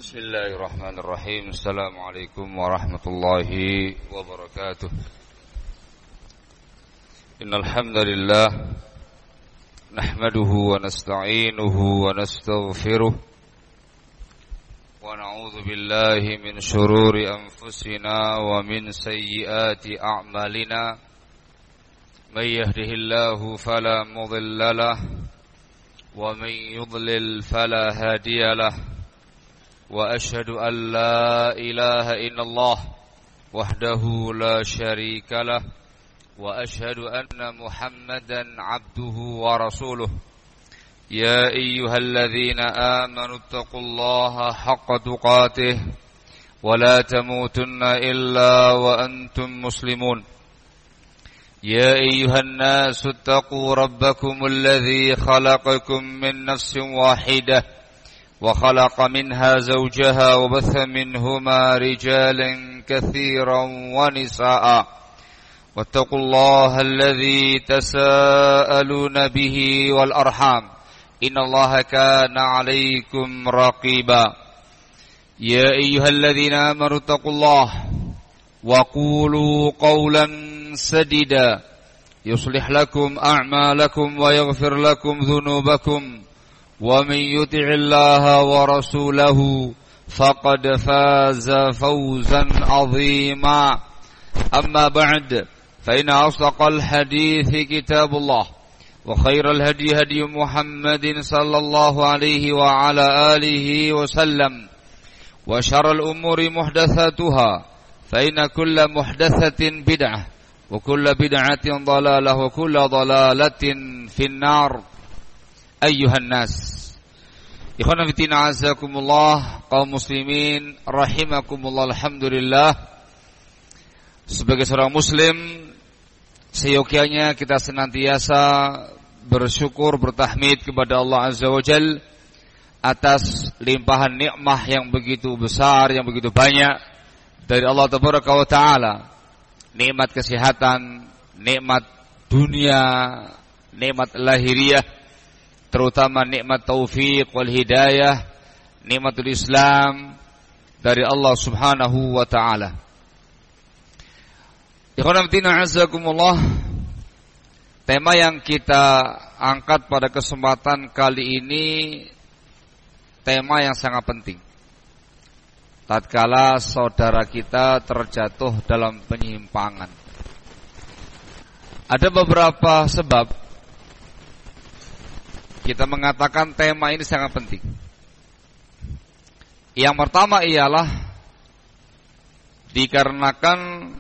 Bismillahirrahmanirrahim. Assalamualaikum warahmatullahi wabarakatuh. Innal hamdalillah nahmaduhu wa nasta'inuhu wa nastaghfiruh wa na'udzu billahi min shururi anfusina wa min sayyiati a'malina. May yahdihillahu fala mudilla lahu wa may yudlil fala hadiya lahu. وأشهد أن لا إله إلا الله وحده لا شريك له وأشهد أن محمدا عبده ورسوله يا أيها الذين آمنوا اتقوا الله حق تقاته ولا تموتن إلا وأنتم مسلمون يا أيها الناس اتقوا ربكم الذي خلقكم من نفس واحدة وخلق منها زوجها وبث منهما رجالا كثيرا ونساء واتقوا الله الذي تساءلون به والأرحام إن الله كان عليكم رقيبا يا أيها الذين آمنوا اتقوا الله وقولوا قولا سديدا يصلح لكم أعمالكم ويغفر لكم ذنوبكم ومن يطع الله ورسوله فقد فاز فوزا عظيما أما بعد فإن أصدق الحديث كتاب الله وخير الهدي هدي محمد صلى الله عليه وعلى آله وسلم وشر الأمور محدثاتها فإن كل محدثة بدعة وكل بدعة ضلالة وكل ضلالة في النار. Ayyuhan nas, ikhwan fillah azakumullah, kaum muslimin rahimakumullah. Alhamdulillah, sebagai seorang muslim seyogyanya kita senantiasa bersyukur, bertahmid kepada Allah Azza wa Jal atas limpahan nikmah yang begitu besar, yang begitu banyak dari Allah Tabaraka wa Ta'ala. Nikmat kesehatan, nikmat dunia, nikmat lahiriah, terutama nikmat taufik wal hidayah, nikmatul Islam dari Allah Subhanahu wa Ta'ala. Ikhwan fillah azakumullah, tema yang kita angkat pada kesempatan kali ini tema yang sangat penting. Tatkala saudara kita terjatuh dalam penyimpangan, ada beberapa sebab kita mengatakan tema ini sangat penting. Yang pertama ialah dikarenakan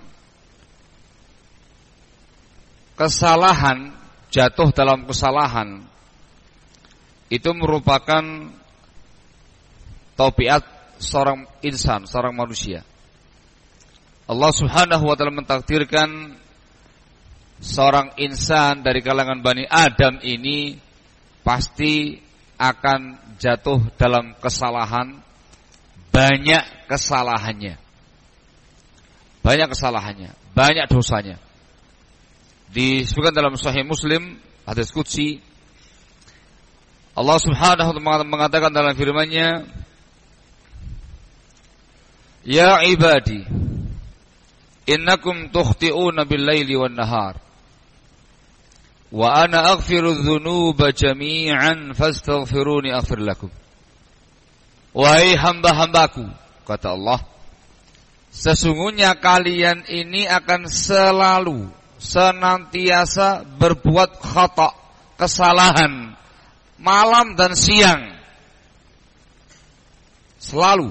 kesalahan, jatuh dalam kesalahan itu merupakan tabiat seorang insan, seorang manusia. Allah Subhanahu wa Ta'ala mentakdirkan seorang insan dari kalangan Bani Adam ini pasti akan jatuh dalam kesalahan, banyak kesalahannya, banyak dosanya. Disebutkan dalam Sahih Muslim, hadis qudsi, Allah Subhanahu wa Ta'ala mengatakan dalam firman-Nya, Ya ibadi, innakum tukhti'una bil-laili wan-nahar wa ana aghfiru dzunuba jami'an fastaghfiruni aghfir lakum. Wahai hamba-hambaku, kata Allah, sesungguhnya kalian ini akan selalu senantiasa berbuat khata', kesalahan, malam dan siang, selalu.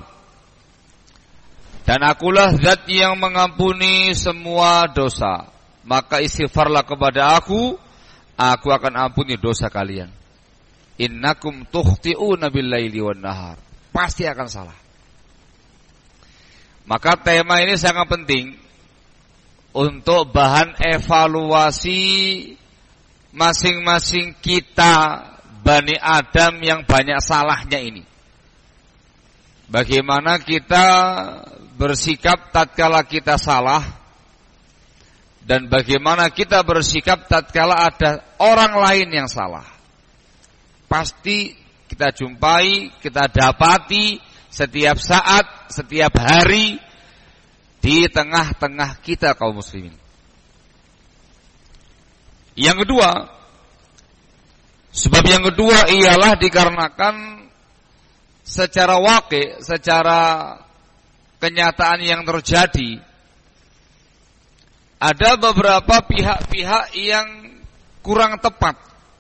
Dan akulah zat yang mengampuni semua dosa, maka istighfarlah kepada aku akan ampuni dosa kalian. Innakum tukhti'una bil-laili wan-nahar. Pasti akan salah. Maka tema ini sangat penting untuk bahan evaluasi masing-masing kita Bani Adam yang banyak salahnya ini. Bagaimana kita bersikap tatkala kita salah, dan bagaimana kita bersikap tatkala ada orang lain yang salah. Pasti kita jumpai, kita dapati setiap saat, setiap hari di tengah-tengah kita kaum muslimin. Yang kedua, sebab yang kedua ialah dikarenakan secara waqi', secara kenyataan yang terjadi, ada beberapa pihak-pihak yang kurang tepat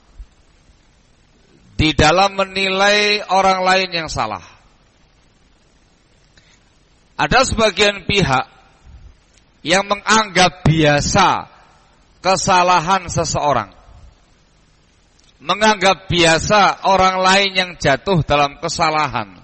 di dalam menilai orang lain yang salah. Ada sebagian pihak yang menganggap biasa kesalahan seseorang, menganggap biasa orang lain yang jatuh dalam kesalahan,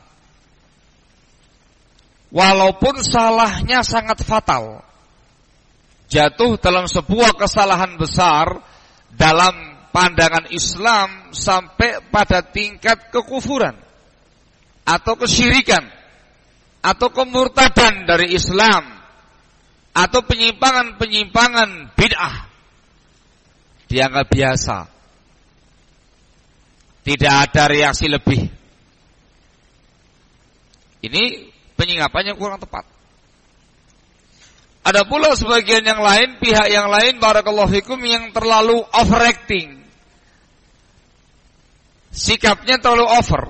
walaupun salahnya sangat fatal, jatuh dalam sebuah kesalahan besar dalam pandangan Islam sampai pada tingkat kekufuran atau kesyirikan atau kemurtadan dari Islam atau penyimpangan-penyimpangan bid'ah, dianggap biasa, tidak ada reaksi lebih. Ini penyinggapan yang kurang tepat. Ada pula sebagian yang lain, pihak yang lain, barakallahu fikum, yang terlalu overacting, sikapnya terlalu over,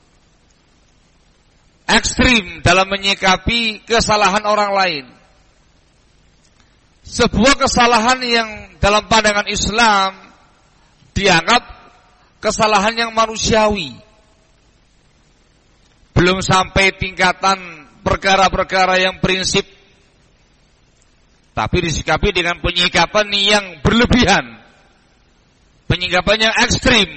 ekstrim dalam menyikapi kesalahan orang lain. Sebuah kesalahan yang dalam pandangan Islam dianggap kesalahan yang manusiawi, belum sampai tingkatan perkara-perkara yang prinsip, tapi disikapi dengan penyikapan yang berlebihan, penyikapan yang ekstrim.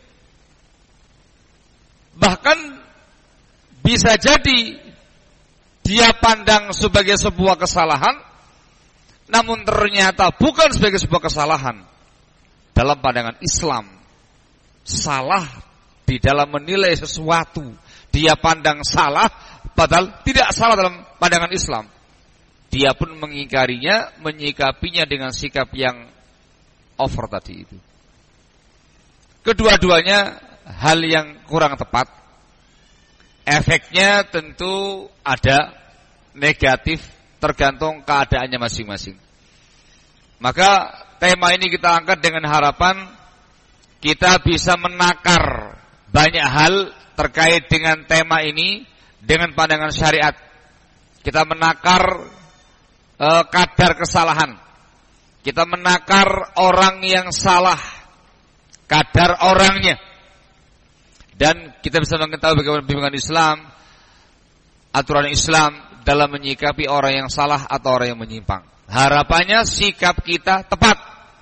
Bahkan bisa jadi dia pandang sebagai sebuah kesalahan, namun ternyata bukan sebagai sebuah kesalahan. Dalam pandangan Islam, salah di dalam menilai sesuatu, dia pandang salah, padahal tidak salah dalam pandangan Islam. Dia pun mengingkarinya, menyikapinya dengan sikap yang over tadi itu. Kedua-duanya hal yang kurang tepat. Efeknya tentu ada negatif, tergantung keadaannya masing-masing. Maka tema ini kita angkat dengan harapan kita bisa menakar banyak hal terkait dengan tema ini dengan pandangan syariat. Kita menakar kadar kesalahan. Kita menakar orang yang salah, kadar orangnya. Dan kita bisa mengetahui bagaimana bimbingan Islam, aturan Islam dalam menyikapi orang yang salah atau orang yang menyimpang. Harapannya sikap kita tepat,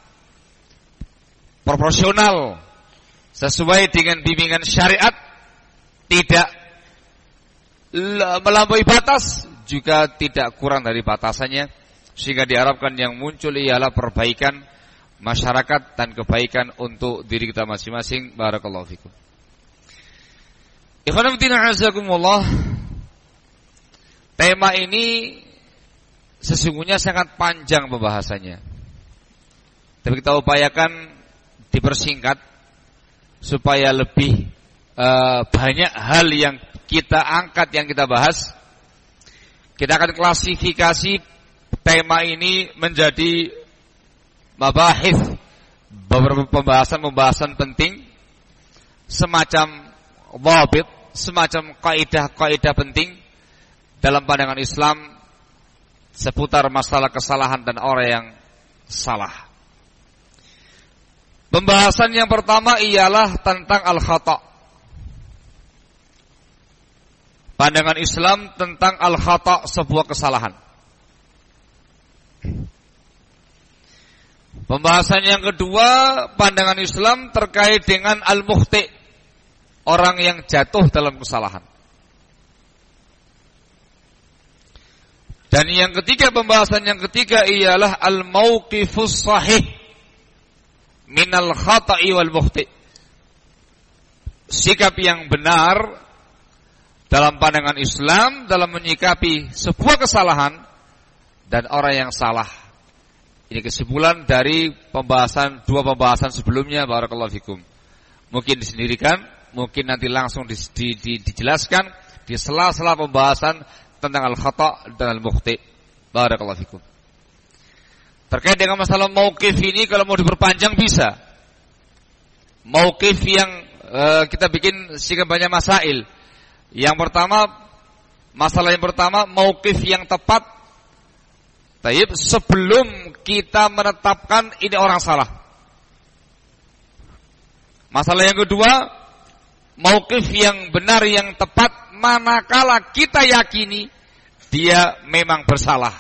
proporsional, sesuai dengan bimbingan syariat, tidak melampaui batas, juga tidak kurang dari batasannya, sehingga diharapkan yang muncul ialah perbaikan masyarakat dan kebaikan untuk diri kita masing-masing. Barakallahu fikum. Ikhwan fillah azakumullah. Tema ini sesungguhnya sangat panjang pembahasannya, tapi kita upayakan dipersingkat supaya lebih banyak hal yang kita angkat, yang kita bahas. Kita akan klasifikasi tema ini menjadi mabahith, beberapa pembahasan penting, semacam dhabit, semacam kaidah-kaidah penting dalam pandangan Islam seputar masalah kesalahan dan orang yang salah. Pembahasan yang pertama ialah tentang al-khata'. Pandangan Islam tentang al-khata', sebuah kesalahan. Pembahasan yang kedua, pandangan Islam terkait dengan al-mukhti', orang yang jatuh dalam kesalahan. Dan yang ketiga, pembahasan yang ketiga ialah al-mauqifus sahih minal khata'i wal mukhti'. Sikap yang benar dalam pandangan Islam dalam menyikapi sebuah kesalahan dan orang yang salah. Ini kesimpulan dari dua pembahasan sebelumnya. Barakallahu fikum. Mungkin disendirikan, mungkin nanti langsung dijelaskan di sela-sela pembahasan tentang al-khata' dan al-mukhti'. Barakallahu fikum. Terkait dengan masalah mauqif ini, kalau mau diperpanjang bisa. Mauqif yang kita bikin sekian banyak masail. Yang pertama, masalah yang pertama, mauqif yang tepat. Taib, sebelum kita menetapkan ini orang salah. Masalah yang kedua, mauqif yang benar, yang tepat, manakala kita yakini dia memang bersalah.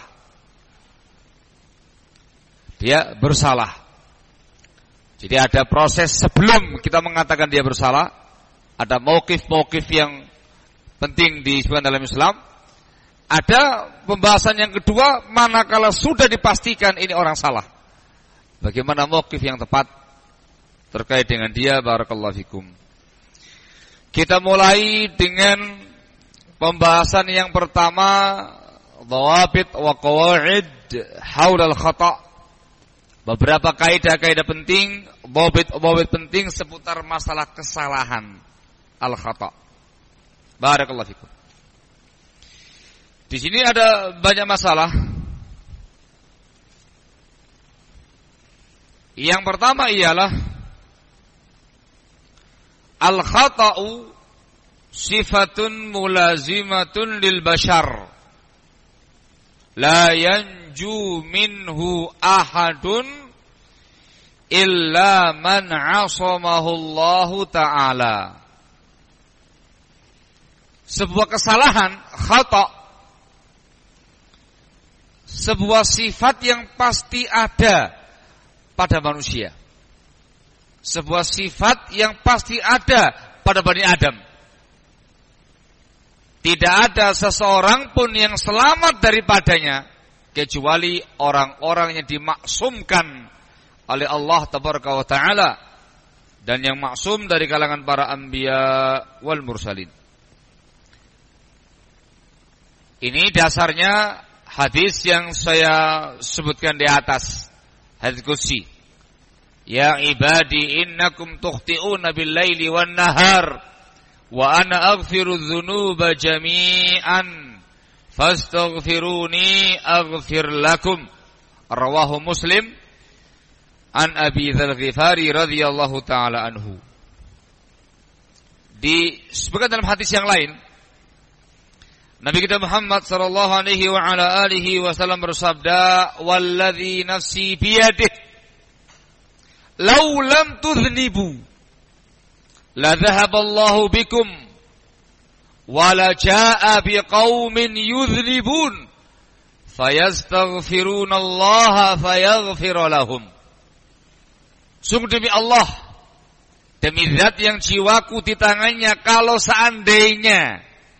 Dia bersalah. Jadi ada proses sebelum kita mengatakan dia bersalah. Ada mauqif-mauqif yang penting disebutkan dalam Islam. Ada pembahasan yang kedua, manakala sudah dipastikan ini orang salah. Bagaimana mauqif yang tepat terkait dengan dia. Barakallahu fikum. Kita mulai dengan pembahasan yang pertama, dhawabit wa qawaid haul al-khata'. Beberapa kaidah-kaidah penting, dhawabit penting seputar masalah kesalahan al-khata'. Barakallahu fikum. Di sini ada banyak masalah. Yang pertama ialah al-khata'u sifatun mulazimatun lil bashar. La yanju minhu ahadun illa man 'asamahu Allah Ta'ala. Sebuah kesalahan, khata', sebuah sifat yang pasti ada pada manusia. Sebuah sifat yang pasti ada pada Bani Adam. Tidak ada seseorang pun yang selamat daripadanya kecuali orang-orang yang dimaksumkan oleh Allah Tabaraka wa Ta'ala dan yang maksum dari kalangan para anbiya wal mursalin. Ini dasarnya hadis yang saya sebutkan di atas, hadis qudsi. Ya ibadi innakum tukhti'una bil-laili wan-nahar wa ana aghfiru dzunuba jami'an fastaghfiruni aghfir lakum. Rawahu Muslim an Abi Dzal Ghifari radhiyallahu taala anhu. Disebutkan dalam hadis yang lain, Nabi kita Muhammad sallallahu alaihi wa ala alihi wasallam bersabda, "Walladzi nafsi biyadihi law lam tudhnibu la dhahaballahu bikum wa la jaa biqaumin yudhnibun fayastaghfiruna Allah fayaghfir lahum." Sungguh demi Allah, demi zat yang jiwaku di tangannya, kalau seandainya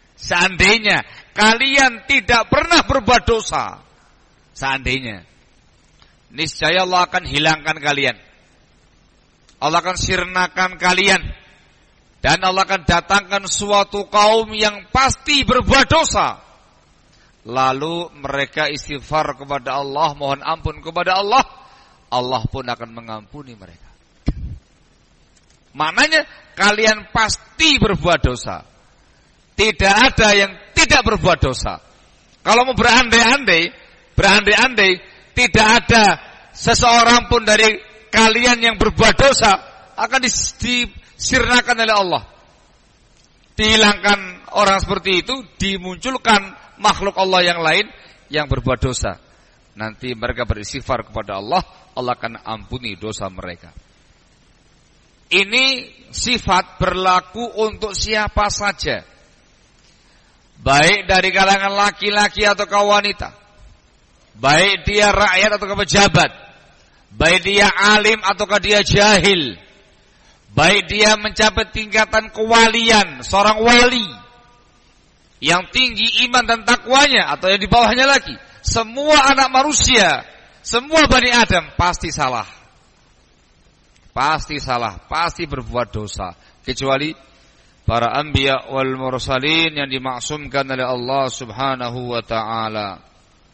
kalian tidak pernah berbuat dosa, seandainya, niscaya Allah akan hilangkan kalian, Allah akan sirnakan kalian, dan Allah akan datangkan suatu kaum yang pasti berbuat dosa. Lalu mereka istighfar kepada Allah, mohon ampun kepada Allah, Allah pun akan mengampuni mereka. Maknanya kalian pasti berbuat dosa. Tidak ada yang tidak berbuat dosa. Kalau mau berandai-andai, tidak ada seseorang pun dari kalian yang berbuat dosa akan disirnakan oleh Allah. Dihilangkan orang seperti itu, dimunculkan makhluk Allah yang lain yang berbuat dosa. Nanti mereka beristighfar kepada Allah, Allah akan ampuni dosa mereka. Ini sifat berlaku untuk siapa saja, baik dari kalangan laki-laki atau wanita, baik dia rakyat atau pejabat, baik dia alim atau dia jahil, baik dia mencapai tingkatan kewalian, seorang wali yang tinggi iman dan takwanya atau yang di bawahnya lagi, semua anak manusia, semua Bani Adam pasti salah, pasti berbuat dosa, kecuali para anbiya wal mursalin yang dimaksumkan oleh Allah Subhanahu wa taala.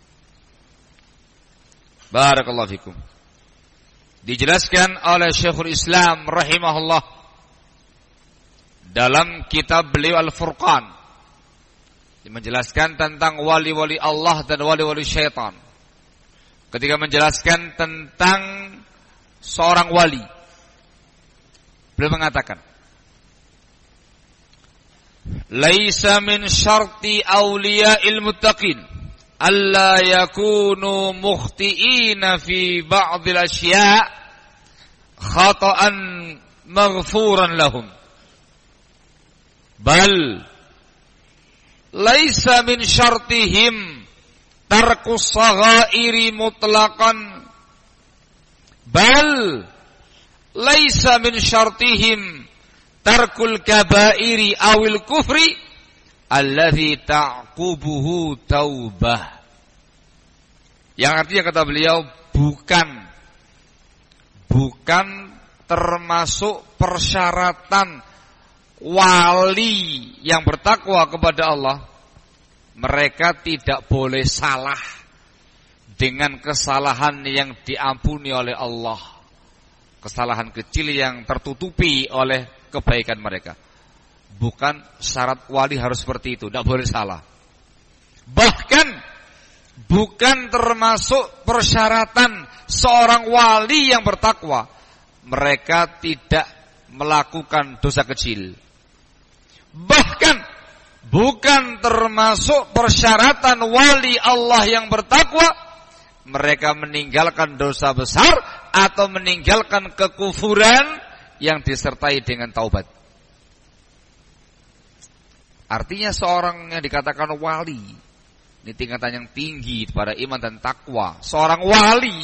Barakallahu fikum. Dijelaskan oleh Syekhul Islam rahimahullah dalam kitab beliau Al-Furqan menjelaskan tentang wali-wali Allah dan wali-wali syaitan. Ketika menjelaskan tentang seorang wali, beliau mengatakan, laisa min syarti awliya'il muttaqin alla yakunu mukhti'ina fi ba'dil asya' khata'an maghfuran lahum, bal laisa min syartihim tarkus saghairi mutlaqan, bal laisa min syartihim tarkul kabairi awil kufri alladhi ta'qubuhu taubah. Yang artinya kata beliau, bukan termasuk persyaratan wali yang bertakwa kepada Allah, mereka tidak boleh salah dengan kesalahan yang diampuni oleh Allah, kesalahan kecil yang tertutupi oleh kebaikan mereka. Bukan syarat wali harus seperti itu, tidak boleh salah. Bahkan bukan termasuk persyaratan seorang wali yang bertakwa, mereka tidak melakukan dosa kecil. Bahkan bukan termasuk persyaratan wali Allah yang bertakwa, mereka meninggalkan dosa besar atau meninggalkan kekufuran yang disertai dengan taubat. Artinya seorang yang dikatakan wali, ini tingkatan yang tinggi pada iman dan takwa. Seorang wali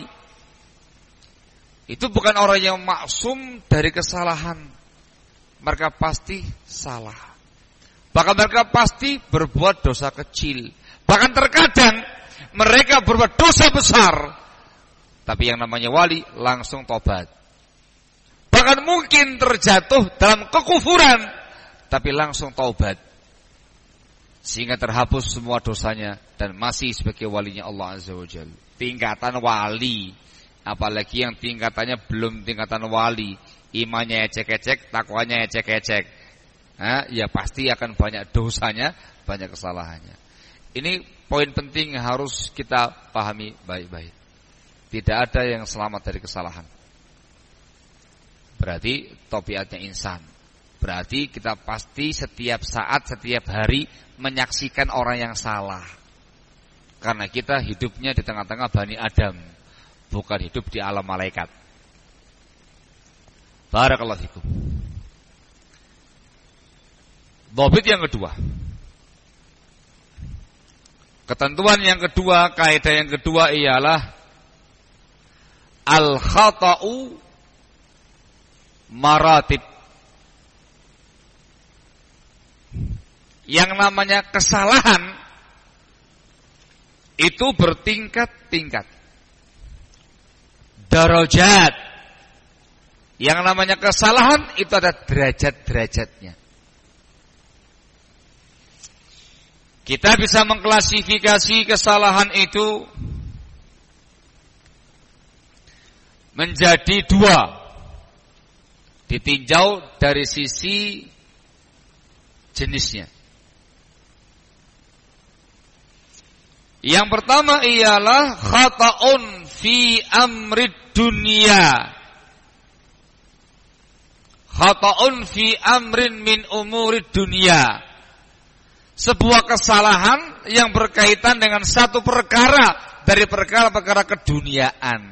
itu bukan orang yang maksum dari kesalahan. Mereka pasti salah. Bahkan mereka pasti berbuat dosa kecil. Bahkan terkadang mereka berbuat dosa besar. Tapi yang namanya wali langsung tobat. Bahkan mungkin terjatuh dalam kekufuran, tapi langsung taubat, sehingga terhapus semua dosanya dan masih sebagai walinya Allah Azza wa Jalla. Tingkatan wali, apalagi yang tingkatannya belum tingkatan wali, imannya ecek-ecek, takwanya ecek-ecek, ya pasti akan banyak dosanya, banyak kesalahannya. Ini poin penting yang harus kita pahami baik-baik. Tidak ada yang selamat dari kesalahan. Berarti tabiatnya insan. Berarti kita pasti setiap saat, setiap hari menyaksikan orang yang salah. Karena kita hidupnya di tengah-tengah Bani Adam, bukan hidup di alam malaikat. Barakallahu fikum. Dhabit yang kedua. Ketentuan yang kedua, kaidah yang kedua ialah al-khata'u maratib. Yang namanya kesalahan itu bertingkat-tingkat, darajat. Yang namanya kesalahan itu ada derajat-derajatnya. Kita bisa mengklasifikasi kesalahan itu menjadi dua, ditinjau dari sisi jenisnya. Yang pertama ialah khata'un fi amrid dunia. Khata'un fi amrin min umurid dunia. Sebuah kesalahan yang berkaitan dengan satu perkara dari perkara-perkara keduniaan.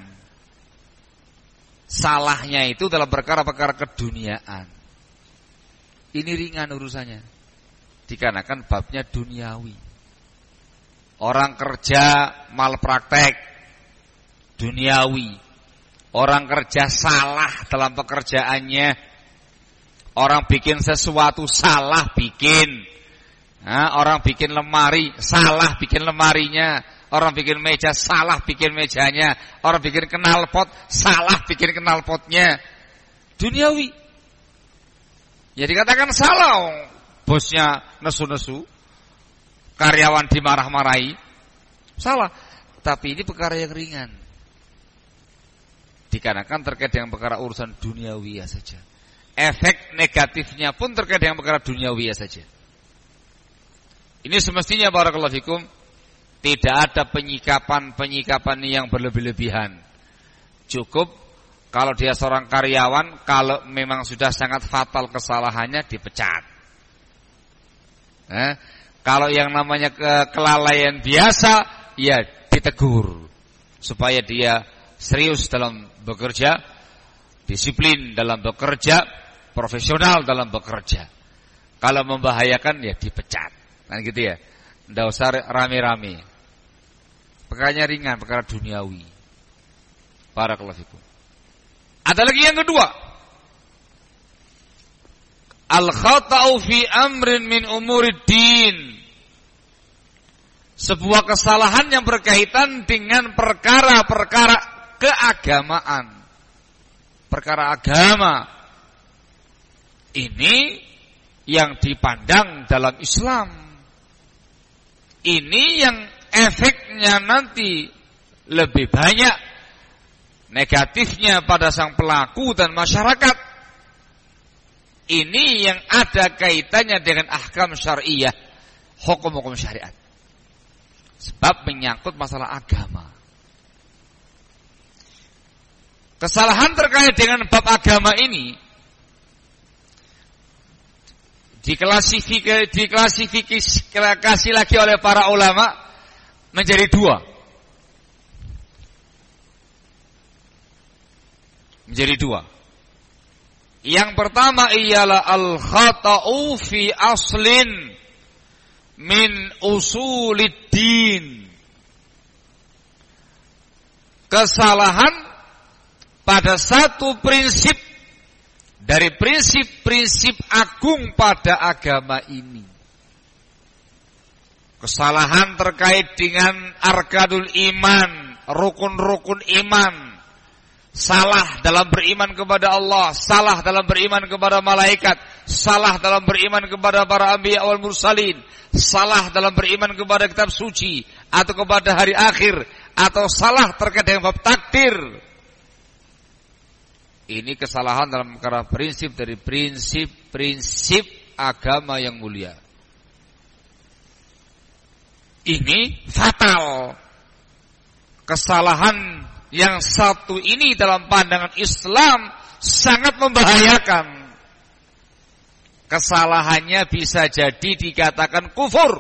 Salahnya itu dalam perkara-perkara keduniaan. Ini ringan urusannya, dikarenakan babnya duniawi. Orang kerja malpraktek, duniawi. Orang kerja salah dalam pekerjaannya. Orang bikin sesuatu salah bikin. Orang bikin lemari salah bikin lemarinya. Orang bikin meja salah bikin mejanya. Orang bikin knalpot salah bikin knalpotnya. Duniawi. Ya dikatakan salah, bosnya nesu-nesu, karyawan dimarah-marahi, salah. Tapi ini perkara yang ringan, dikarenakan terkait dengan perkara urusan duniawi saja. Efek negatifnya pun terkait dengan perkara duniawi saja. Ini semestinya barakallahu fikum tidak ada penyikapan yang berlebih-lebihan. Cukup kalau dia seorang karyawan, kalau memang sudah sangat fatal kesalahannya dipecat. Kalau yang namanya kelalaian biasa, ya ditegur supaya dia serius dalam bekerja, disiplin dalam bekerja, profesional dalam bekerja. Kalau membahayakan ya dipecat. Kan gitu ya. Enggak usah rame-rame. Perkaranya ringan, perkara duniawi. Barakallahu fikum. Ada lagi yang kedua. Al-khata'u fi amrin min umuriddin. Sebuah kesalahan yang berkaitan dengan perkara-perkara keagamaan. Perkara agama. Ini yang dipandang dalam Islam. Ini yang efeknya nanti lebih banyak negatifnya pada sang pelaku dan masyarakat. Ini yang ada kaitannya dengan ahkam syariah, hukum-hukum syariat. Sebab menyangkut masalah agama. Kesalahan terkait dengan bab agama ini diklasifikasi lagi oleh para ulama menjadi dua. Menjadi dua. Yang pertama ialah al-khata'u fi aslin min usuliddin. Kesalahan pada satu prinsip dari prinsip-prinsip agung pada agama ini. Kesalahan terkait dengan arkanul iman, rukun-rukun iman. Salah dalam beriman kepada Allah, salah dalam beriman kepada malaikat, salah dalam beriman kepada para anbiya wal mursalin, salah dalam beriman kepada kitab suci atau kepada hari akhir, atau salah terkait dengan bab takdir. Ini kesalahan dalam perkara prinsip dari prinsip-prinsip agama yang mulia. Ini fatal. Kesalahan yang satu ini dalam pandangan Islam sangat membahayakan. Kesalahannya bisa jadi dikatakan kufur,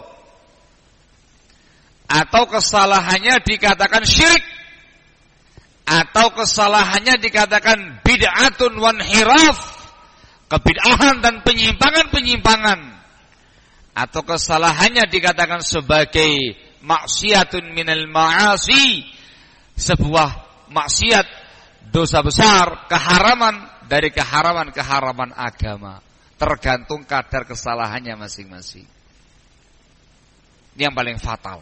atau kesalahannya dikatakan syirik, atau kesalahannya dikatakan bid'atun wanhiraf, kebid'ahan dan penyimpangan-penyimpangan, atau kesalahannya dikatakan sebagai maksiatun minal ma'asi, sebuah maksiat, dosa besar, keharaman dari keharaman-keharaman agama. Tergantung kadar kesalahannya masing-masing. Ini yang paling fatal.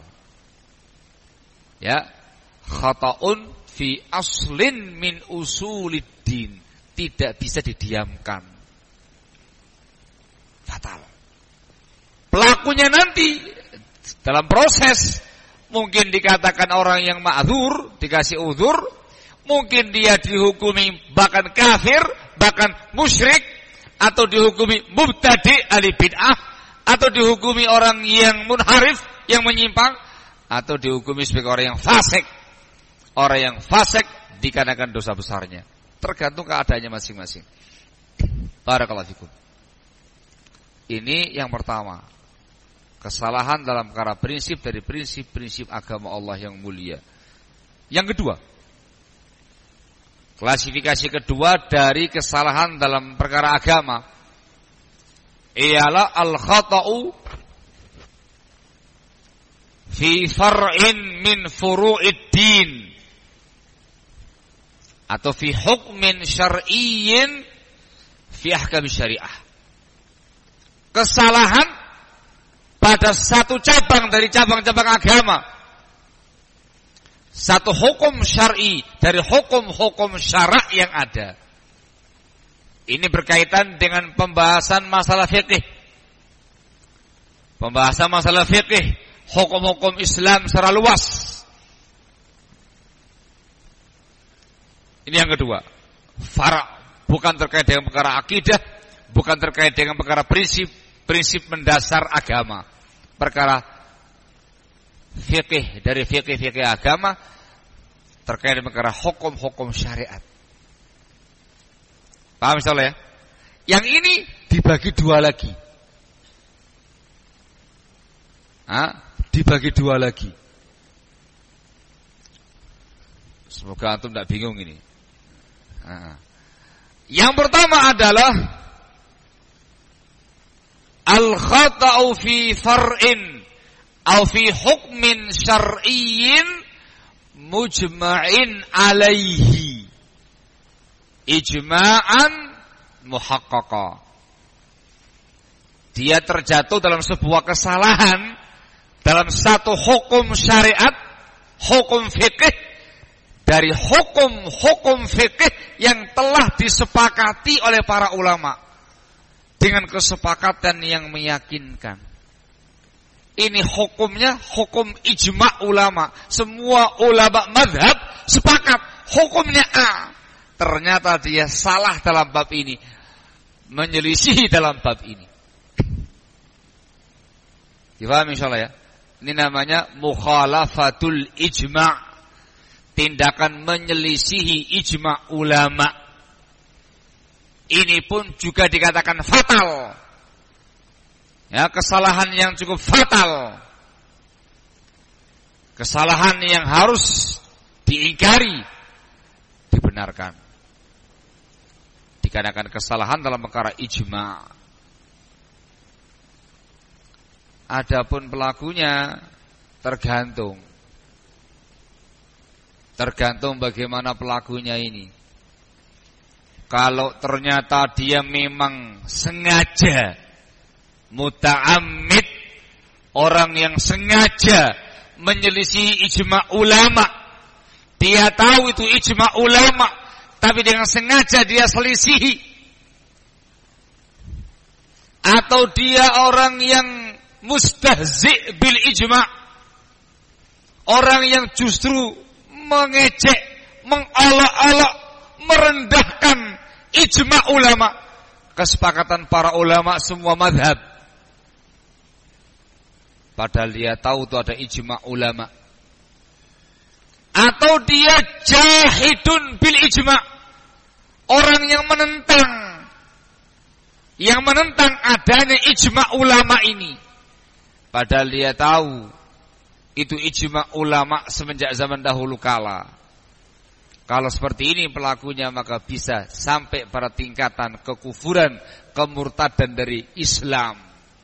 Ya, khata'un fi aslin min usuliddin, tidak bisa didiamkan. Fatal. Pelakunya nanti dalam proses mungkin dikatakan orang yang ma'dzur, dikasih uzur, mungkin dia dihukumi bahkan kafir, bahkan musyrik, atau dihukumi mubtadi' ahli bid'ah, atau dihukumi orang yang munharif, yang menyimpang, atau dihukumi sebagai orang yang fasik. Orang yang fasik dikarenakan dosa besarnya. Tergantung keadaannya masing-masing. Barakallahu fikum. Ini yang pertama. Kesalahan dalam perkara prinsip dari prinsip-prinsip agama Allah yang mulia. Yang kedua, klasifikasi kedua dari kesalahan dalam perkara agama ialah al-khata'u fi far'in min furu'iddin, atau fi hukmin syar'iyyin fi ahkam syariah. Kesalahan pada satu cabang dari cabang-cabang agama, satu hukum syar'i dari hukum-hukum syarak yang ada. Ini berkaitan dengan pembahasan masalah fikih. Pembahasan masalah fikih, hukum-hukum Islam secara luas. Ini yang kedua. Fara', bukan terkait dengan perkara akidah, bukan terkait dengan perkara prinsip mendasar agama. perkara fikih dari fikih agama terkait dengan perkara hukum-hukum syariat. Paham insyaallah ya? Yang ini dibagi dua lagi. Dibagi dua lagi. Semoga antum tidak bingung ini. Yang pertama adalah al-khata'u fi far'in aw fi hukmin syar'iyyin mujma'in alaihi ijma'an muhaqqaqa. Dia terjatuh dalam sebuah kesalahan dalam satu hukum syariat, hukum fikih dari hukum-hukum fikih yang telah disepakati oleh para ulama dengan kesepakatan yang meyakinkan. Ini hukumnya hukum ijma' ulama. Semua ulama mazhab sepakat hukumnya A. Ternyata dia salah dalam bab ini, menyelisihi dalam bab ini. Difahami insyaallah ya? Ini namanya mukhalafatul ijma', tindakan menyelisihi ijma' ulama. Ini pun juga dikatakan fatal. Ya, kesalahan yang cukup fatal. Kesalahan yang harus diingkari, dibenarkan. Dikarenakan kesalahan dalam perkara ijma'. Adapun pelakunya tergantung bagaimana pelakunya ini. Kalau ternyata dia memang sengaja, muta'ammid, orang yang sengaja menyelisih ijma' ulama, dia tahu itu ijma' ulama, tapi dengan sengaja dia selisihi. Atau dia orang yang mustahzi' bil ijma', orang yang justru mengejek, mengolok-olok, merendahkan ijma' ulama, kesepakatan para ulama semua mazhab. Padahal dia tahu itu ada ijma' ulama. Atau dia jahidun bil ijma', orang yang menentang adanya ijma' ulama ini. Padahal dia tahu itu ijma' ulama semenjak zaman dahulu kala. Kalau seperti ini pelakunya, maka bisa sampai pada tingkatan kekufuran, kemurtadan dari Islam.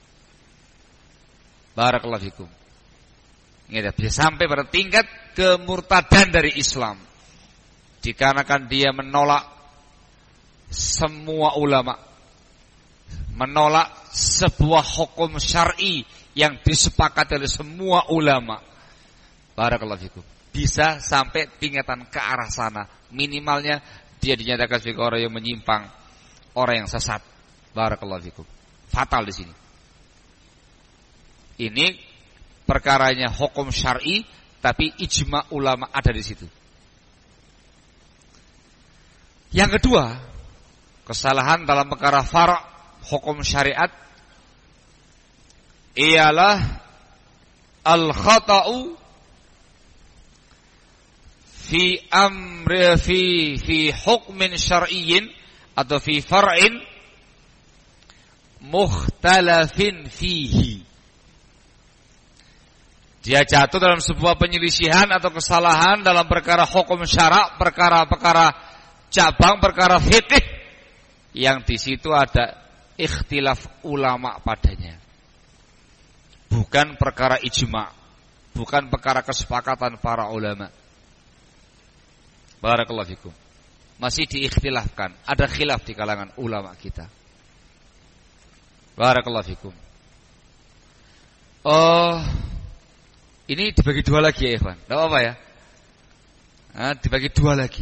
Barakallahu fikum. Ingat, bisa sampai pada tingkat kemurtadan dari Islam. Dikarenakan dia menolak semua ulama, menolak sebuah hukum syar'i yang disepakati oleh semua ulama. Barakallahu fikum. Bisa sampai tingkatan ke arah sana. Minimalnya dia dinyatakan sebagai orang yang menyimpang, orang yang sesat. Barakallahu fikum. Fatal di sini. Ini perkaranya hukum syar'i, tapi ijma' ulama ada di situ. Yang kedua, kesalahan dalam perkara far' hukum syariat ialah al-khata'u fi amri fi hukmin syar'iyyin atau fi far'in mukhtalafin fihi. Dia jatuh dalam sebuah penyelisihan atau kesalahan dalam perkara hukum syara', perkara-perkara cabang, perkara fikih yang di situ ada ikhtilaf ulama padanya. Bukan perkara ijma', bukan perkara kesepakatan para ulama. Barakallahu fikum. Masih diikhtilafkan, ada khilaf di kalangan ulama kita. Barakallahu fikum. Ini dibagi dua lagi ya ikhwan. Tidak apa-apa ya. Dibagi dua lagi.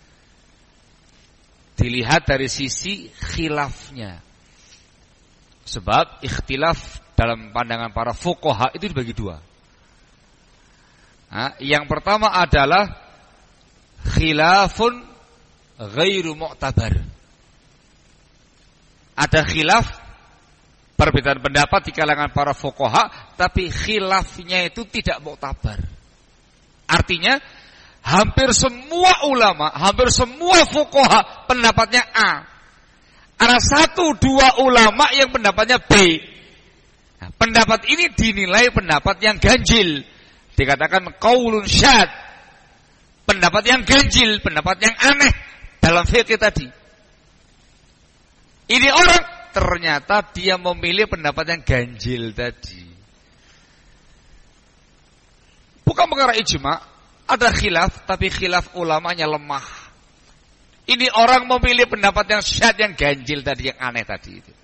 Dilihat dari sisi khilafnya. Sebab ikhtilaf dalam pandangan para fuqaha itu dibagi dua. Yang pertama adalah khilafun ghairu mu'tabar. Ada khilaf Perbedaan pendapat di kalangan para fuqaha, tapi khilafnya itu tidak muktabar. Artinya hampir semua ulama, hampir semua fuqaha pendapatnya A. Ada 1-2 ulama yang pendapatnya B. Nah, pendapat ini dinilai pendapat yang ganjil. Dikatakan qaulun syad. Pendapat yang ganjil, pendapat yang aneh dalam fikih tadi. Ini orang ternyata dia memilih pendapat yang ganjil tadi. Bukan perkara ijma, ada khilaf, tapi khilaf ulamanya lemah. Ini orang memilih pendapat yang syad, yang ganjil tadi, yang aneh tadi itu.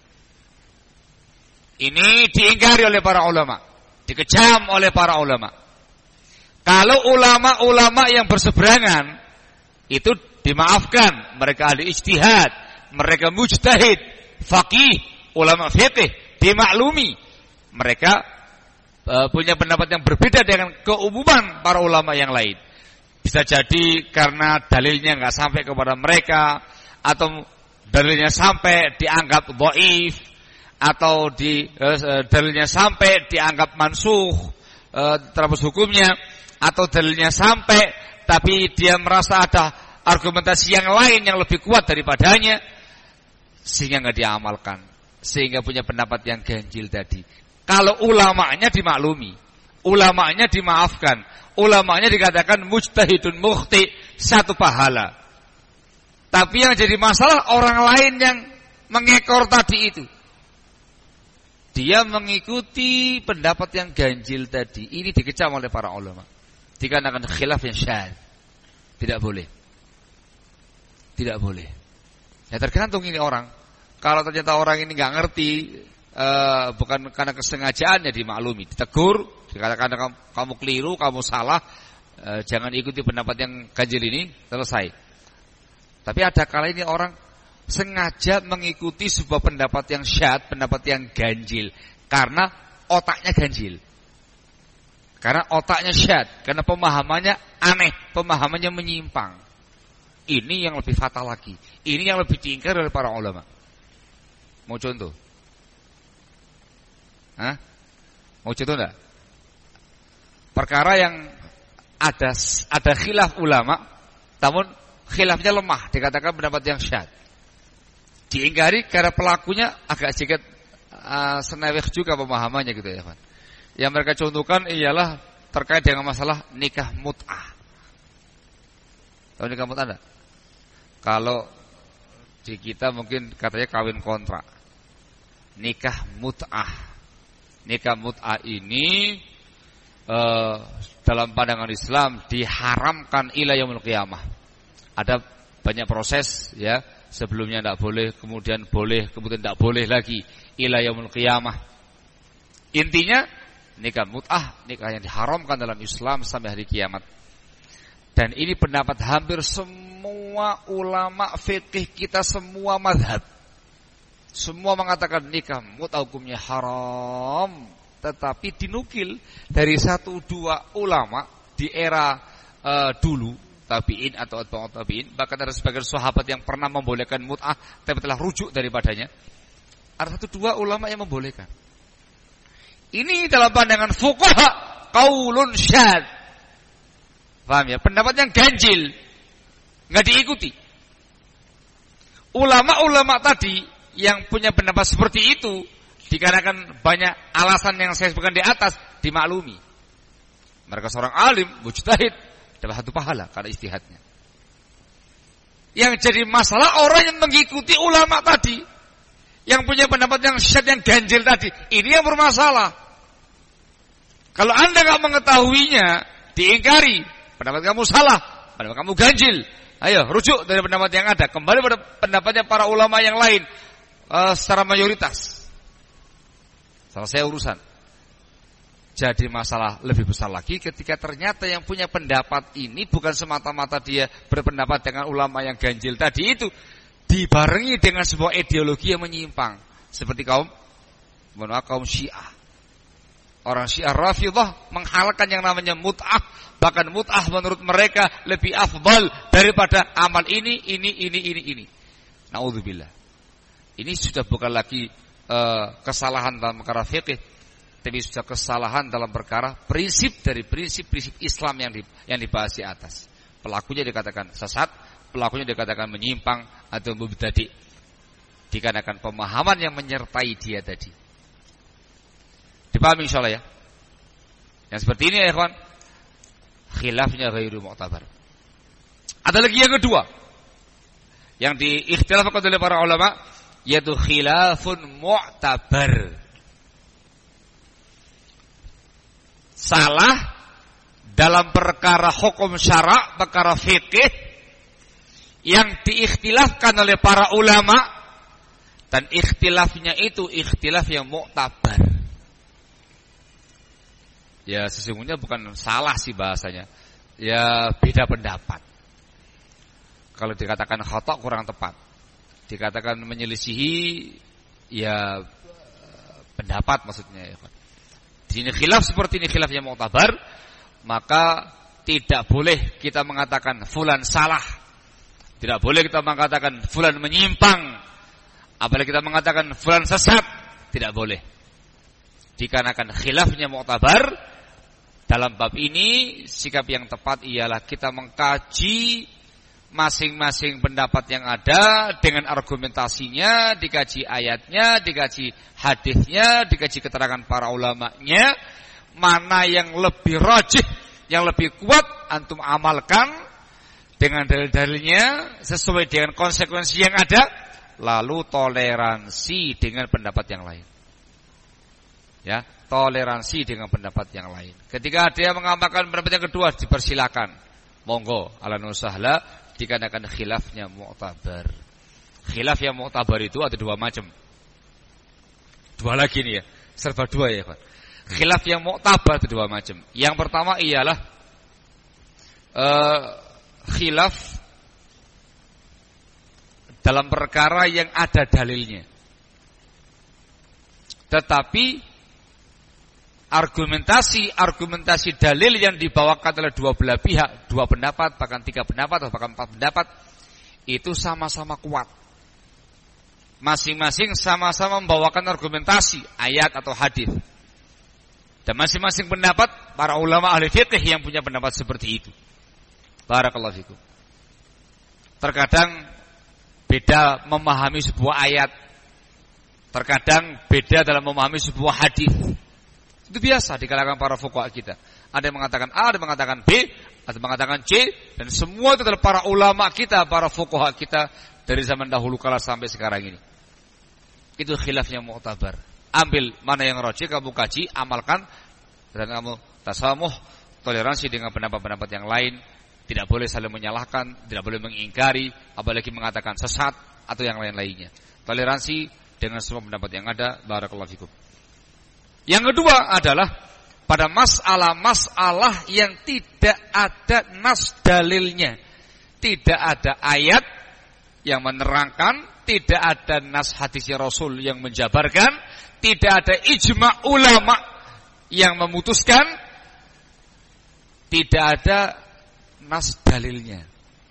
Ini diingkari oleh para ulama, dikecam oleh para ulama. Kalau ulama-ulama yang berseberangan itu dimaafkan, mereka ahli ijtihad, mereka mujtahid, faqih, ulama fiqih, dimaklumi. Mereka punya pendapat yang berbeda dengan keumuman para ulama yang lain. Bisa jadi karena dalilnya nggak sampai kepada mereka, atau dalilnya sampai dianggap dhaif, atau dalilnya sampai dianggap mansuh terhapus hukumnya, atau dalilnya sampai tapi dia merasa ada argumentasi yang lain yang lebih kuat daripadanya, sehingga nggak diamalkan, sehingga punya pendapat yang ganjil tadi. Kalau ulamanya dimaklumi, ulamanya dimaafkan, ulamanya dikatakan mujtahidun mukhti, satu pahala. Tapi yang jadi masalah orang lain yang mengekor tadi itu. Dia mengikuti pendapat yang ganjil tadi. Ini dikecam oleh para ulama. Dikarenakan khilaf yang syadz. Tidak boleh. Tidak boleh. Ya tergantung ini orang. Kalau ternyata orang ini nggak ngerti, bukan karena kesengajaannya, dimaklumi, ditegur, dikatakan kamu keliru, kamu salah, jangan ikuti pendapat yang ganjil ini, selesai. Tapi ada kala ini orang sengaja mengikuti sebuah pendapat yang syadz, pendapat yang ganjil, karena otaknya ganjil, karena otaknya syadz, karena pemahamannya aneh, pemahamannya menyimpang. Ini yang lebih fatal lagi. Ini yang lebih diingkari oleh para ulama. Mau contoh? Hah? Mau contoh enggak? Perkara yang ada khilaf ulama, namun khilafnya lemah, dikatakan pendapat yang syadz. Diingkari karena pelakunya agak sedikit seneweh juga pemahamannya gitu ya, Pak. Yang mereka contohkan ialah terkait dengan masalah nikah mut'ah. Tahu nikah mut'ah enggak? Kalau di kita mungkin katanya kawin kontrak. Nikah mut'ah. Nikah mut'ah ini dalam pandangan Islam diharamkan ila yaumil qiyamah. Ada banyak proses ya. Sebelumnya tidak boleh, kemudian boleh, kemudian tidak boleh lagi ila yaumil qiyamah. Intinya nikah mut'ah, nikah yang diharamkan dalam Islam sampai hari kiamat. Dan ini pendapat hampir semua ulama fikih kita, semua mazhab. Semua mengatakan nikah mut'ah hukumnya haram. Tetapi dinukil dari 1-2 ulama di era dulu, tabi'in atau atba'ut tabi'in, bahkan ada sebagian sahabat yang pernah membolehkan mut'ah tapi telah rujuk daripadanya. Ada 1-2 ulama yang membolehkan. Ini dalam pandangan fuqaha qaulun syadz. Paham ya? Pendapat yang ganjil, enggak diikuti. Ulama-ulama tadi yang punya pendapat seperti itu, dikarenakan banyak alasan yang saya sebutkan di atas, dimaklumi. Mereka seorang alim, mujtahid, dapat 1 pahala karena ijtihadnya. Yang jadi masalah orang yang mengikuti ulama tadi, yang punya pendapat yang syadz, yang ganjil tadi, ini yang bermasalah. Kalau Anda enggak mengetahuinya, diingkari, pendapat kamu salah, pendapat kamu ganjil. Ayo rujuk dari pendapat yang ada, kembali pada pendapatnya para ulama yang lain secara mayoritas. Selesai urusan. Jadi masalah lebih besar lagi ketika ternyata yang punya pendapat ini bukan semata-mata dia berpendapat dengan ulama yang ganjil tadi itu, dibarengi dengan sebuah ideologi yang menyimpang, seperti kaum Syiah. Orang Syiah Rafidhah menghalalkan yang namanya mut'ah, bahkan mut'ah menurut mereka lebih afdal daripada amal ini. Naudzubillah. Ini sudah bukan lagi kesalahan dalam perkara fikih, tapi sudah kesalahan dalam perkara prinsip dari prinsip-prinsip Islam yang dibahas di atas. Pelakunya dikatakan sesat, pelakunya dikatakan menyimpang atau mubtadi', dikarenakan pemahaman yang menyertai dia tadi. Dipahami insyaallah ya. Yang seperti ini ya ikhwan, khilafnya ghairu mu'tabar. Ada lagi yang kedua yang diikhtilafkan oleh para ulama, yaitu khilafun mu'tabar. Salah dalam perkara hukum syara', perkara fikih yang diikhtilafkan oleh para ulama, dan ikhtilafnya itu ikhtilaf yang mu'tabar. Ya sesungguhnya bukan salah sih bahasanya, ya beda pendapat. Kalau dikatakan khata' kurang tepat, dikatakan menyelisihi, ya pendapat maksudnya ya. Di sini khilaf seperti ini, khilaf yang mu'tabar, maka tidak boleh kita mengatakan fulan salah, tidak boleh kita mengatakan fulan menyimpang, apalagi kita mengatakan fulan sesat, tidak boleh. Dikarenakan khilafnya mu'tabar, dalam bab ini sikap yang tepat ialah kita mengkaji masing-masing pendapat yang ada dengan argumentasinya, dikaji ayatnya, dikaji hadisnya, dikaji keterangan para ulamanya, mana yang lebih rajih, yang lebih kuat, antum amalkan dengan dalil-dalilnya sesuai dengan konsekuensi yang ada, lalu toleransi dengan pendapat yang lain. Ya, toleransi dengan pendapat yang lain. Ketika ada yang mengamalkan pendapat yang kedua, dipersilakan, monggo, ahlan wa sahlan. Dikarenakan khilafnya mu'tabar. Khilaf yang mu'tabar itu ada dua macam. Dua lagi nih ya, serba dua ya Pak. Khilaf yang mu'tabar ada dua macam. Yang pertama ialah khilaf dalam perkara yang ada dalilnya, tetapi argumentasi dalil yang dibawakan oleh dua belah pihak, dua pendapat, bahkan tiga pendapat, atau bahkan empat pendapat, itu sama-sama kuat. Masing-masing sama-sama membawakan argumentasi, ayat atau hadis. Dan masing-masing pendapat, para ulama ahli fiqh yang punya pendapat seperti itu. Barakallahu fikum. Terkadang beda memahami sebuah ayat, terkadang beda dalam memahami sebuah hadis. Itu biasa di kalangan para fuqaha kita. Ada yang mengatakan A, ada yang mengatakan B, ada yang mengatakan C, dan semua itu adalah para ulama kita, para fuqaha kita dari zaman dahulu kala sampai sekarang ini. Itu khilafnya mu'tabar. Ambil mana yang rajih, kamu kaji, amalkan, dan kamu tasamuh, toleransi dengan pendapat-pendapat yang lain. Tidak boleh saling menyalahkan, tidak boleh mengingkari, apalagi mengatakan sesat atau yang lain-lainnya. Toleransi dengan semua pendapat yang ada. Barakallahu fikum. Yang kedua adalah pada masalah-masalah yang tidak ada nas dalilnya, tidak ada ayat yang menerangkan, tidak ada nas hadisnya Rasul yang menjabarkan, tidak ada ijma' ulama yang memutuskan, tidak ada nas dalilnya.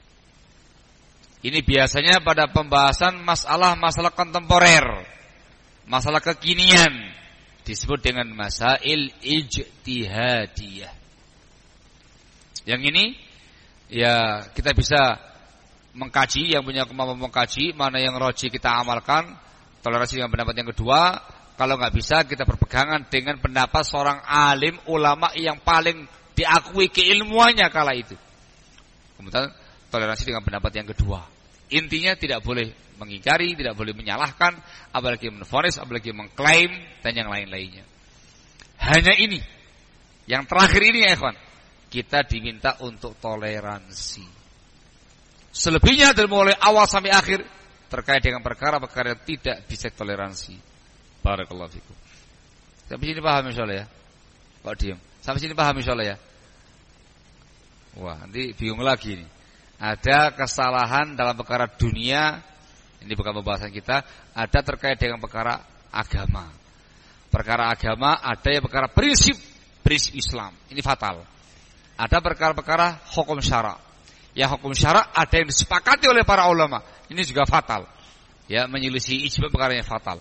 Ini biasanya pada pembahasan masalah-masalah kontemporer, masalah kekinian, disebut dengan masail ijtihadiyah. Yang ini ya kita bisa mengkaji, yang punya kemampuan mengkaji mana yang rajih kita amalkan, toleransi dengan pendapat yang kedua. Kalau nggak bisa, kita berpegangan dengan pendapat seorang alim ulama yang paling diakui keilmuannya kala itu. Kemudian toleransi dengan pendapat yang kedua. Intinya tidak boleh mengingkari, tidak boleh menyalahkan, apalagi menvonis, apalagi mengklaim, dan yang lain-lainnya. Hanya ini, yang terakhir ini ya ikhwan, kita diminta untuk toleransi. Selebihnya dari mulai awal sampai akhir terkait dengan perkara-perkara yang tidak bisa toleransi. Barakallahu fikum. Sampai sini paham insyaallah ya? Kok diam? Sampai sini paham insyaallah ya? Wah, nanti bingung lagi nih. Ada kesalahan dalam perkara dunia, ini bukan pembahasan kita, ada terkait dengan perkara agama. Perkara agama ada yang perkara prinsip Islam, ini fatal. Ada perkara-perkara hukum syara. Ya hukum syara ada yang disepakati oleh para ulama, ini juga fatal. Ya menyelisih ijma perkara yang fatal.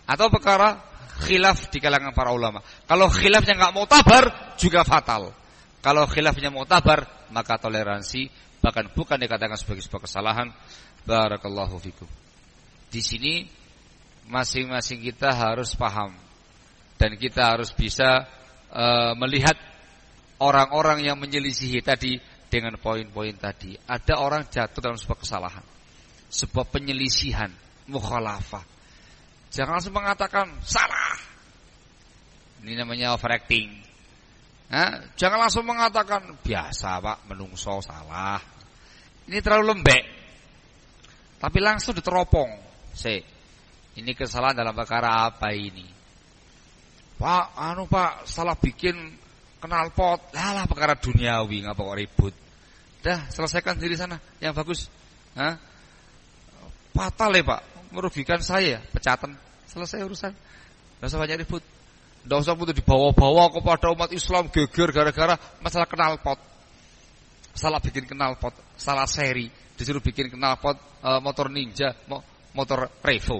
atau perkara khilaf di kalangan para ulama. Kalau khilafnya enggak mu'tabar juga fatal. Kalau khilafnya mu'tabar maka toleransi, bahkan bukan dikatakan sebagai sebuah kesalahan. Barakallahu fikum. Di sini masing-masing kita harus paham dan kita harus bisa melihat orang-orang yang menyelisihi tadi dengan poin-poin tadi. Ada orang jatuh dalam sebuah kesalahan, sebuah penyelisihan, mukhalafah. Jangan langsung mengatakan salah. Ini namanya overacting. Jangan langsung mengatakan biasa Pak, menungso salah. Ini terlalu lembek. Tapi langsung diteropong. Ini kesalahan dalam perkara apa ini? Pak, Pak, salah bikin knalpot. Lah perkara duniawi, ngapa kok ribut? Dah, selesaikan diri sana. Yang bagus. Fatal ya Pak, merugikan saya, pecatan. Selesai urusan. Enggak usah banyak ribut. Enggak usah butuh dibawa-bawa kepada umat Islam geger gara-gara masalah knalpot. Salah bikin knalpot, salah seri, disuruh bikin knalpot motor Ninja, motor Revo.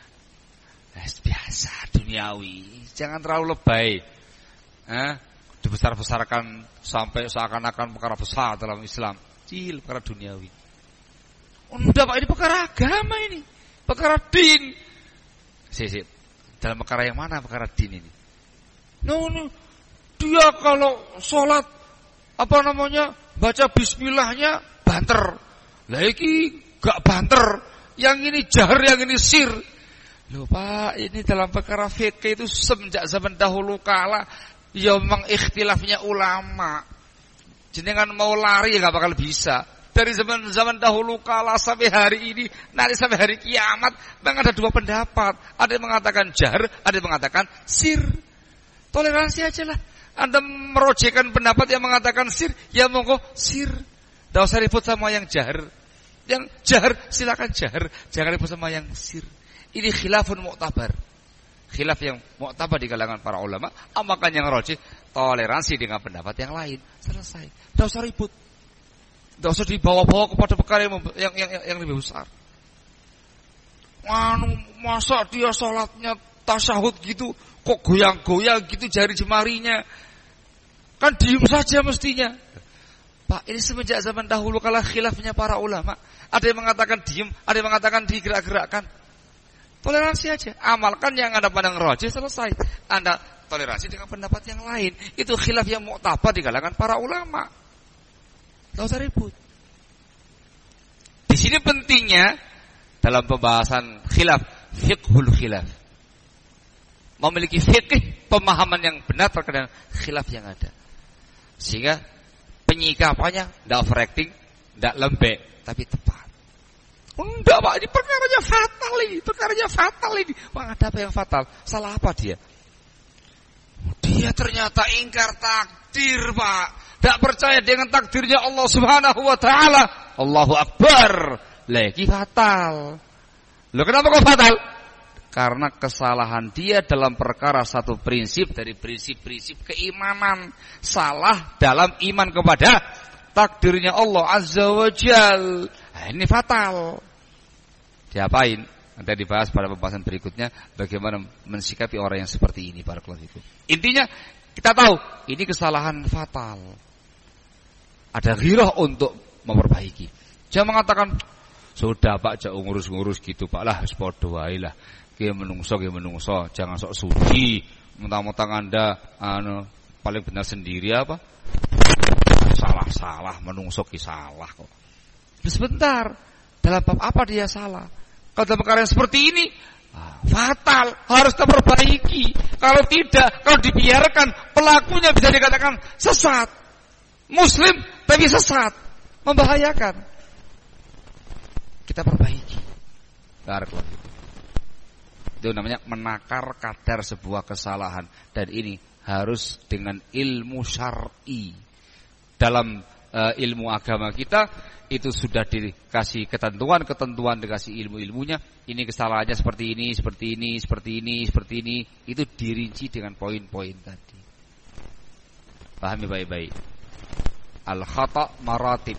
Biasa duniawi. Jangan terlalu lebay. Dibesar-besarkan sampai seakan-akan perkara besar dalam Islam. Kecil perkara duniawi. Enggak Pak, ini perkara agama ini. Perkara din. Dalam perkara yang mana perkara din ini? Dia kalau sholat baca bismillahnya banter. Lah iki gak banter. Yang ini jahar, yang ini sir. Loh Pak, ini dalam perkara fikih itu semenjak zaman dahulu kala ya memang ikhtilafnya ulama. Jenengan mau lari ya gak bakal bisa. Dari zaman dahulu kala sampai hari ini, nanti sampai hari kiamat, memang ada dua pendapat. Ada yang mengatakan jahar, ada yang mengatakan sir. Toleransi aja lah. Anda merojekan pendapat yang mengatakan sir, ya monggo sir. Tidak usah ribut sama yang jahar. Yang jahar silakan jahar, jangan ribut sama yang sir. Ini khilafun mu'tabar. Khilaf yang mu'tabar di kalangan para ulama. Amakan yang rojih, toleransi dengan pendapat yang lain. Selesai. Tidak usah ribut. Tidak usah dibawa-bawa kepada perkara yang lebih besar. Masa dia sholatnya tasyahud gitu, kok goyang-goyang gitu jari jemarinya? Kan diem saja mestinya. Pak, ini semenjak zaman dahulu kala khilafnya para ulama. Ada yang mengatakan diem, ada yang mengatakan digerak-gerakkan. Toleransi aja. Amalkan yang Anda pandang rajih, selesai. Anda toleransi dengan pendapat yang lain. Itu khilaf yang mu'tabar di kalangan para ulama. Tidak usah ribut. Di sini pentingnya dalam pembahasan khilaf, fiqhul khilaf. Memiliki fiqh, pemahaman yang benar terkait khilaf yang ada. Sehingga penyikapannya tidak overacting, tidak lembek, tapi tepat. Enggak Pak, ini perkaranya fatal ini. Wah, ada apa yang fatal? Salah apa dia? Dia ternyata ingkar takdir Pak. Tidak percaya dengan takdirnya Allah Subhanahu wa ta'ala. Allahu Akbar. Lagi fatal. Loh kenapa kok fatal? Karena kesalahan dia dalam perkara satu prinsip dari prinsip-prinsip keimanan. Salah dalam iman kepada takdirnya Allah Azza wa Jal. Ini fatal. Diapain? Nanti dibahas pada pembahasan berikutnya. Bagaimana mensikapi orang yang seperti ini. Barakallahu fikum. Intinya kita tahu ini kesalahan fatal. Ada ghirah untuk memperbaiki. Jangan mengatakan sudah Pak, jangan ngurus-ngurus gitu Pak lah, sepodo wae lah. Ki menungso. Jangan sok suci. Mentang-mentang Anda paling benar sendiri apa? Salah menungso ki salah kok. Sebentar. Dalam bab apa dia salah? Kalau dalam perkara yang seperti ini fatal, harus diperbaiki. Kalau tidak, kalau dibiarkan, pelakunya bisa dikatakan sesat. Muslim tapi sesat, membahayakan. Kita perbaiki. Barakallahu. Itu namanya menakar kadar sebuah kesalahan, dan ini harus dengan ilmu syar'i. Dalam ilmu agama kita itu sudah dikasih ketentuan, dikasih ilmu-ilmunya. Ini kesalahannya seperti ini. Itu dirinci dengan poin-poin tadi. Pahami baik-baik. Al-khata' maratib.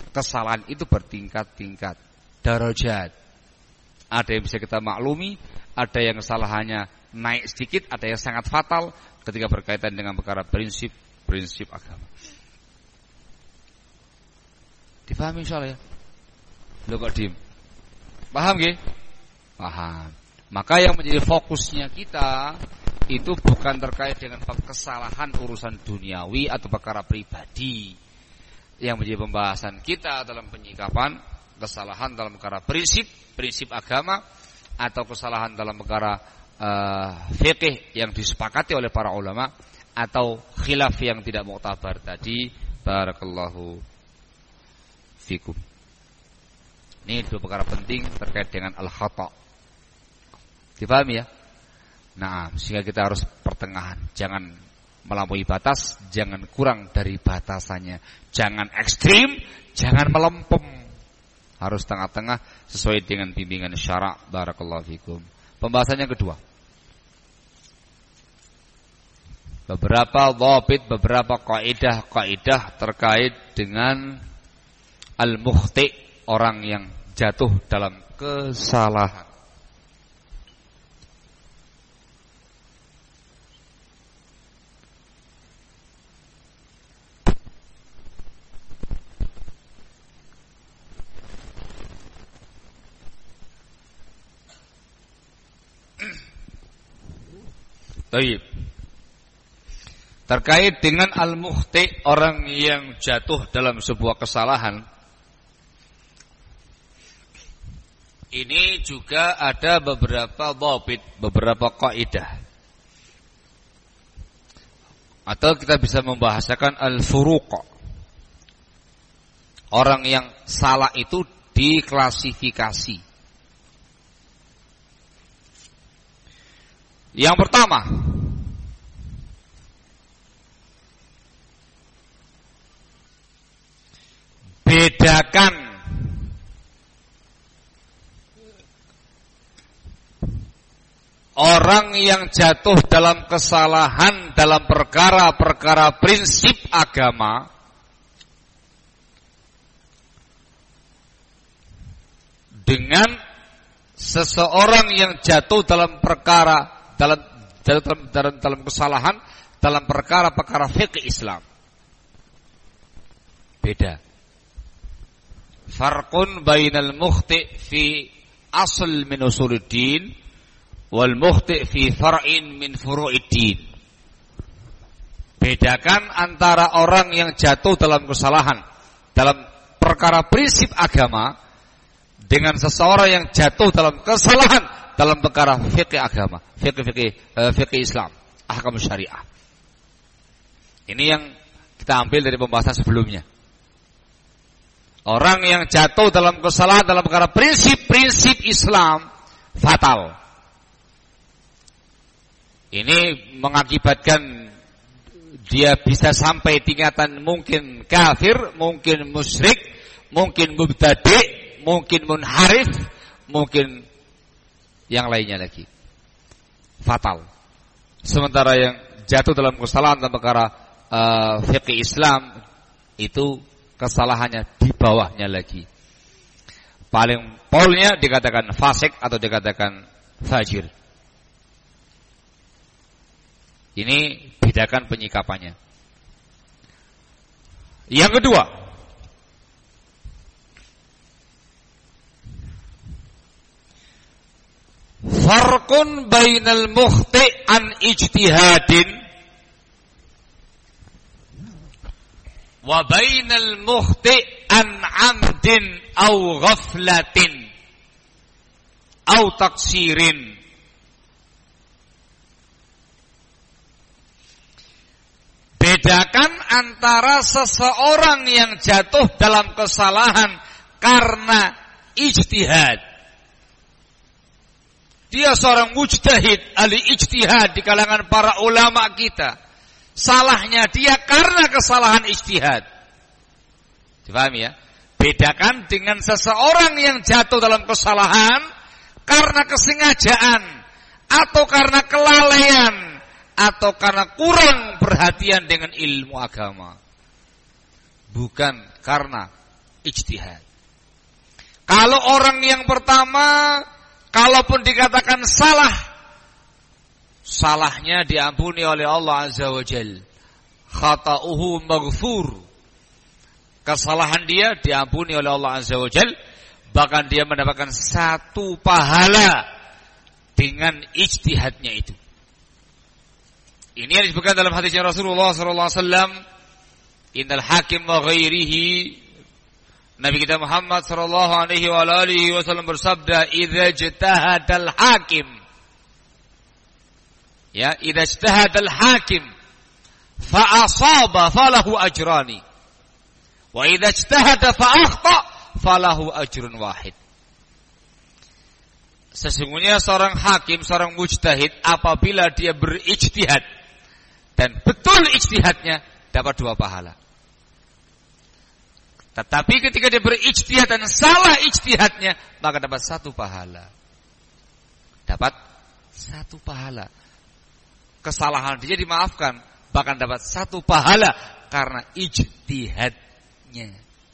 Kesalahan itu bertingkat-tingkat, darajat. Ada yang bisa kita maklumi, ada yang kesalahannya naik sedikit, ada yang sangat fatal ketika berkaitan dengan perkara prinsip agama. Dipahami insyaallah ya? Lo kok diem? Paham nggih? Paham. Maka yang menjadi fokusnya kita itu bukan terkait dengan kesalahan urusan duniawi atau perkara pribadi. Yang menjadi pembahasan kita dalam penyikapan kesalahan dalam perkara prinsip agama atau kesalahan dalam perkara fikih yang disepakati oleh para ulama atau khilaf yang tidak muktabar tadi. Barakallahu fikum. Ini dua perkara penting terkait dengan al-khata'. Dipahami ya? Nah, sehingga kita harus pertengahan, jangan melampaui batas, jangan kurang dari batasannya, jangan ekstrim, jangan melempem, harus tengah-tengah sesuai dengan bimbingan syara'. Barakallahu fikum. Pembahasan yang kedua, beberapa dhabit, beberapa kaidah terkait dengan al-mukhti', orang yang jatuh dalam kesalahan. Baik. Terkait dengan al-mukhti', orang yang jatuh dalam sebuah kesalahan, ini juga ada beberapa dhabit, beberapa kaidah. Atau kita bisa membahasakan al-furuq. Orang yang salah itu diklasifikasi. Yang pertama, bedakan orang yang jatuh dalam kesalahan dalam perkara-perkara prinsip agama dengan seseorang yang jatuh dalam perkara dalam kesalahan dalam perkara-perkara fikih Islam. Beda. Farqun bainal mukhti' fi asl min usuluddin wal mukhti' fi far'in min furu'iddin. Bedakan antara orang yang jatuh dalam kesalahan dalam perkara prinsip agama dengan seseorang yang jatuh dalam kesalahan dalam perkara fikih agama, fikih Islam, ahkam syariah. Ini yang kita ambil dari pembahasan sebelumnya. Orang yang jatuh dalam kesalahan dalam perkara prinsip Islam fatal. Ini mengakibatkan dia bisa sampai tingkatan mungkin kafir, mungkin musyrik, mungkin mubtadi', mungkin munharif, mungkin yang lainnya lagi. Fatal. Sementara yang jatuh dalam kesalahan dalam perkara fikih Islam itu kesalahannya di bawahnya lagi. Paling polnya dikatakan fasik atau dikatakan fajir. Ini bedakan penyikapannya. Yang kedua, farqun bainal mukhti' an ijtihadin wa bainal mukhti' an amdin au ghaflatin au taksirin. Bedakan antara seseorang yang jatuh dalam kesalahan karena ijtihad. Dia seorang mujtahid, ahli ijtihad di kalangan para ulama kita. Salahnya dia karena kesalahan ijtihad. Dipahami ya? Bedakan dengan seseorang yang jatuh dalam kesalahan karena kesengajaan atau karena kelalaian atau karena kurang perhatian dengan ilmu agama. Bukan karena ijtihad. Kalau orang yang pertama kalaupun dikatakan salah, salahnya diampuni oleh Allah Azza wa Jalla. Khata'uhu maghfur. Kesalahan dia diampuni oleh Allah Azza wa Jalla, bahkan dia mendapatkan satu pahala dengan ijtihadnya itu. Ini yang disebutkan dalam hadisnya Rasulullah sallallahu alaihi wasallam, innal hakim wa ghairihi. Nabi kita Muhammad sallallahu alaihi wasallam bersabda, idza ijtahadal hakim, ya, idza ijtahadal hakim fa asaba falahu ajrani, wa idza ijtahada fa akhta falahu ajrun wahid. Sesungguhnya seorang hakim, seorang mujtahid, apabila dia berijtihad dan betul ijtihadnya, dapat 2 pahala. Tetapi ketika dia berijtihad dan salah ijtihadnya, maka dapat 1 pahala. Dapat 1 pahala. Kesalahan dia dimaafkan, bahkan dapat 1 pahala karena ijtihadnya.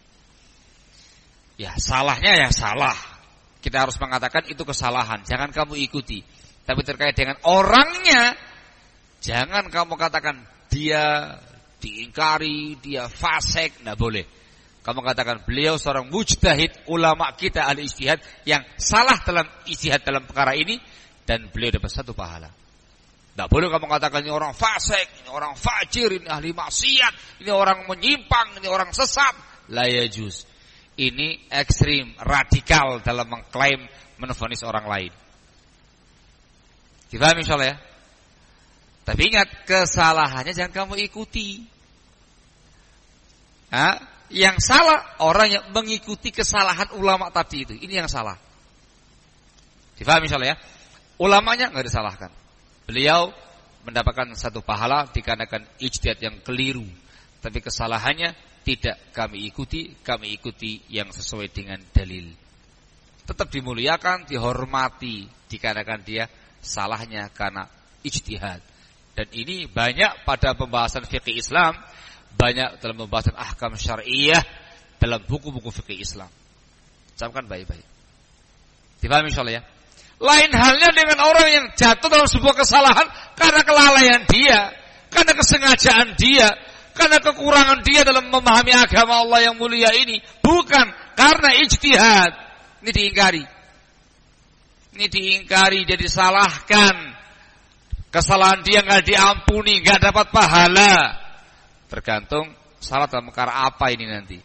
Ya, salahnya ya salah. Kita harus mengatakan itu kesalahan, jangan kamu ikuti. Tapi terkait dengan orangnya, jangan kamu katakan dia diingkari, dia fasik, tidak boleh. Kamu katakan beliau seorang mujtahid, ulama kita ahli ijtihad yang salah dalam ijtihad dalam perkara ini, dan beliau dapat 1 pahala. Tidak boleh kamu katakan ini orang fasik, ini orang fajir, ini ahli maksiat, ini orang menyimpang, ini orang sesat. La yajuz. Ini ekstrim, radikal dalam mengklaim menvonis orang lain. Difahami insyaallah ya? Tapi ingat, kesalahannya jangan kamu ikuti. Yang salah orang yang mengikuti kesalahan ulama tadi itu. Ini yang salah. Difahami insyaallah ya? Ulamanya enggak disalahkan. Beliau mendapatkan 1 pahala dikarenakan ijtihad yang keliru. Tapi kesalahannya tidak kami ikuti yang sesuai dengan dalil. Tetap dimuliakan, dihormati dikarenakan dia salahnya karena ijtihad. Dan ini banyak pada pembahasan fikih Islam, banyak dalam pembahasan ahkam syariah dalam buku-buku fikih Islam. Camkan baik-baik. Dipahami insyaallah ya? Lain halnya dengan orang yang jatuh dalam sebuah kesalahan karena kelalaian dia, karena kesengajaan dia, karena kekurangan dia dalam memahami agama Allah yang mulia ini, bukan karena ijtihad. Ini diingkari. Ini diingkari, dia disalahkan. Kesalahan dia enggak diampuni, enggak dapat pahala. Tergantung salah dalam perkara apa ini nanti.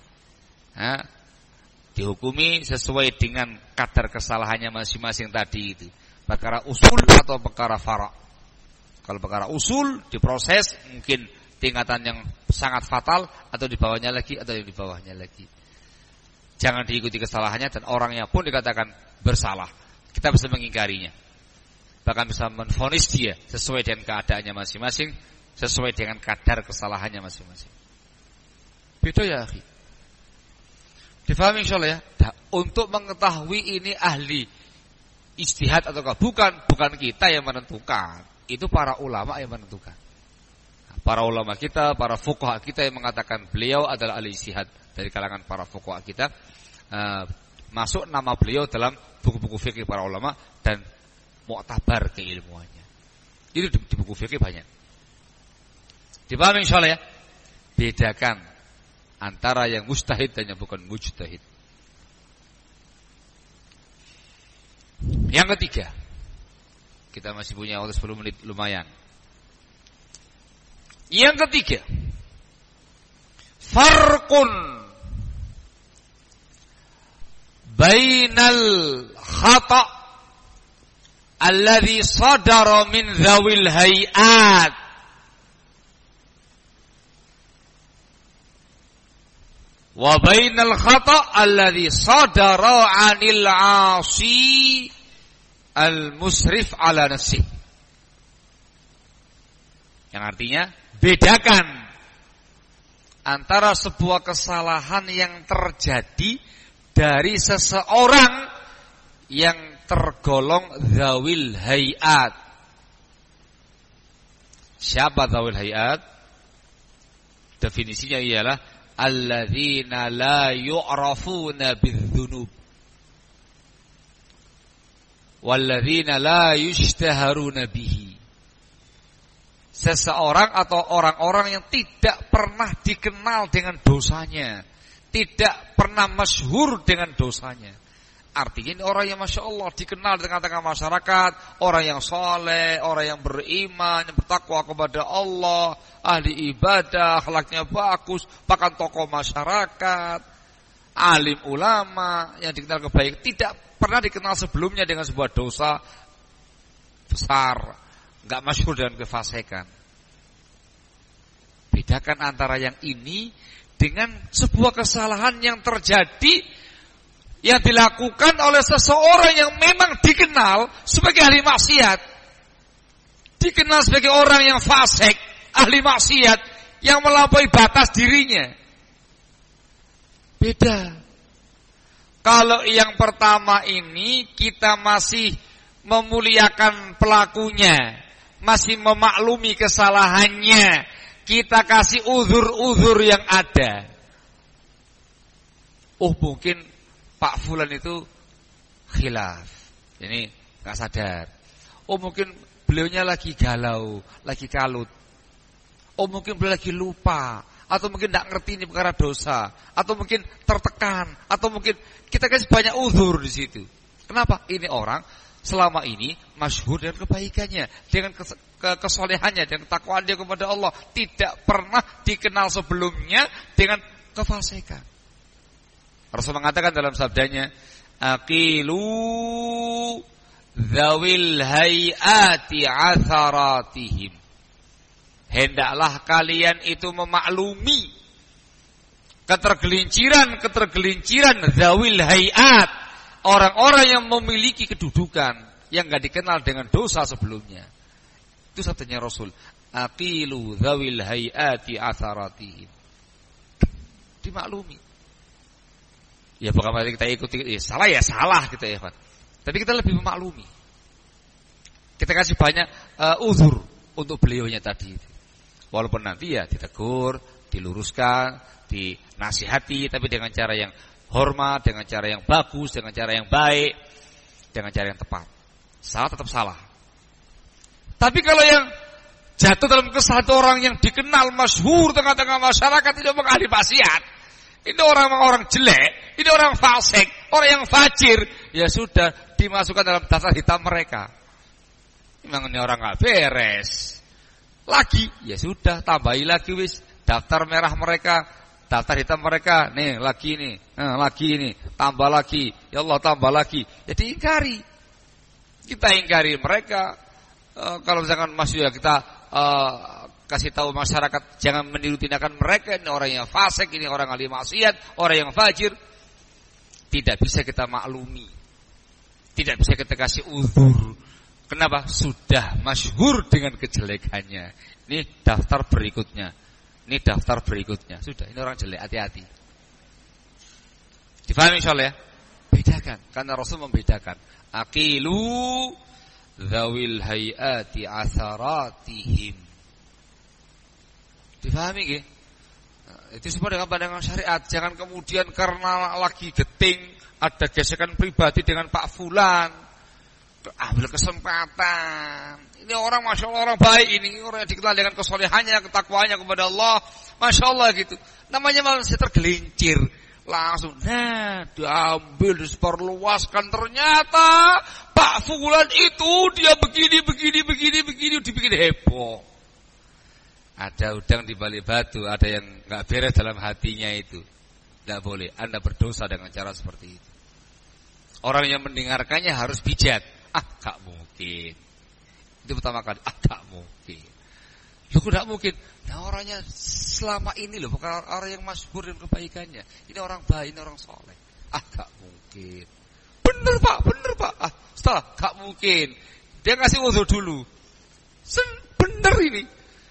Dihukumi sesuai dengan kadar kesalahannya masing-masing tadi itu. Perkara usul atau perkara fara'. Kalau perkara usul diproses mungkin tingkatan yang sangat fatal, atau di bawahnya lagi, atau di bawahnya lagi. Jangan diikuti kesalahannya, dan orangnya pun dikatakan bersalah. Kita bisa mengingkarinya. Bahkan bisa menvonis dia sesuai dengan keadaannya masing-masing, sesuai dengan kadar kesalahannya masing-masing. Beda ya akhi. Difahami insyaallah ya? Untuk mengetahui ini ahli ijtihad ataukah bukan kita yang menentukan. Itu para ulama yang menentukan. Para ulama kita, para fuqaha kita yang mengatakan beliau adalah ahli ijtihad. Dari kalangan para fuqaha kita, masuk nama beliau dalam buku-buku fikih para ulama dan mu'tabar keilmuannya. Itu di buku fikih banyak. Dipahami insyaallah ya? Bedakan antara yang mujtahid dan yang bukan mujtahid. Yang ketiga, kita masih punya waktu 10 menit lumayan. Yang ketiga, farqun bainal khata' alladhi sadara min dhawil hayat wa bainal khata' alladhi sadara 'anil 'asi al-musrif 'ala nafsi. Yang artinya, bedakan antara sebuah kesalahan yang terjadi dari seseorang yang tergolong dzawil hayat. Siapa dzawil hayat? Definisinya ialah alladzina la yu'rafuna bidzunub. walladzina la yushtaharuna bihi. Seseorang atau orang-orang yang tidak pernah dikenal dengan dosanya, tidak pernah masyhur dengan dosanya. Artinya ini orang yang Masya Allah dikenal di tengah-tengah masyarakat, orang yang soleh, orang yang beriman, yang bertakwa kepada Allah, ahli ibadah, akhlaknya bagus, bahkan tokoh masyarakat, alim ulama yang dikenal kebaikan, tidak pernah dikenal sebelumnya dengan sebuah dosa besar, enggak masyhur dengan kefasikan. Bedakan antara yang ini dengan sebuah kesalahan yang terjadi, yang dilakukan oleh seseorang yang memang dikenal sebagai ahli maksiat, dikenal sebagai orang yang fasik, ahli maksiat, yang melampaui batas dirinya. Beda. Kalau yang pertama ini kita masih memuliakan pelakunya, masih memaklumi kesalahannya, kita kasih uzur-uzur yang ada. Oh mungkin Pak Fulan itu khilaf, ini nggak sadar. Oh mungkin beliaunya lagi galau, lagi kalut. Oh mungkin beliau lagi lupa, atau mungkin nggak ngerti ini perkara dosa, atau mungkin tertekan, atau mungkin kita kasih banyak uzur di situ. Kenapa? Ini orang selama ini masyhur dengan kebaikannya, dengan kesolehannya, dengan ketakwaan dia kepada Allah, tidak pernah dikenal sebelumnya dengan kefasikan. Rasul mengatakan dalam sabdanya, aqilu dzawil hayati atharatihim. Hendaklah kalian itu memaklumi ketergelinciran dzawil hayat, orang-orang yang memiliki kedudukan yang enggak dikenal dengan dosa sebelumnya. Itu sabdanya Rasul, aqilu dzawil hayati atharatihim. Dimaklumi. Ya bukan berarti kita ikuti, salah ya salah gitu ya Pak. Tapi kita lebih memaklumi. Kita kasih banyak uzur untuk beliaunya tadi. Walaupun nanti ya ditegur, diluruskan, dinasihati, tapi dengan cara yang hormat, dengan cara yang bagus, dengan cara yang baik, dengan cara yang tepat. Salah tetap salah. Tapi kalau yang jatuh dalam kesalahan orang yang dikenal masyhur tengah-tengah masyarakat, tidak ahli maksiat, ini orang jelek, ini orang fasik, orang yang fajir, ya sudah dimasukkan dalam daftar hitam mereka. Memang ini orang nggak beres. Lagi, ya sudah tambahi lagi wis daftar merah mereka, daftar hitam mereka. Nih lagi ini, lagi ini, tambah lagi, ya Allah tambah lagi. Jadi ingkari, kita ingkari mereka. Kalau misalkan masih ya kita kasih tahu masyarakat jangan meniru tindakan mereka, ini orang yang fasik, ini orang ahli maksiat, orang yang fajir. Tidak bisa kita maklumi, tidak bisa kita kasih uzur. Kenapa? Sudah masyhur dengan kejelekannya. Ini daftar berikutnya, ini daftar berikutnya. Sudah, ini orang jelek, hati-hati. Difahami insyaallah ya? Bedakan, karena Rasul membedakan. Aqilu dzawil hayati atharatihim. Difahami nggih? Itu semua dengan pandangan syariat. Jangan kemudian karena lagi geting ada gesekan pribadi dengan Pak Fulan, ambil kesempatan. Ini orang Masya Allah orang baik, ini orang yang dikenal dengan kesolehannya, ketakwaannya kepada Allah, Masya Allah gitu. Namanya manusia tergelincir, langsung diambil, diperluaskan. Ternyata Pak Fulan itu dia begini, dibikin heboh. Ada udang di balik batu, ada yang nggak beres dalam hatinya itu. Tidak boleh, Anda berdosa dengan cara seperti itu. Orang yang mendengarkannya harus bijak. Gak mungkin. Itu pertama kali, gak mungkin. Loh kok gak mungkin? Nah orangnya selama ini loh, bukan orang yang masyhur dengan kebaikannya. Ini orang baik, ini orang soleh. Gak mungkin. Bener pak. Setelah, gak mungkin. Dia ngasih uzur dulu. Bener ini.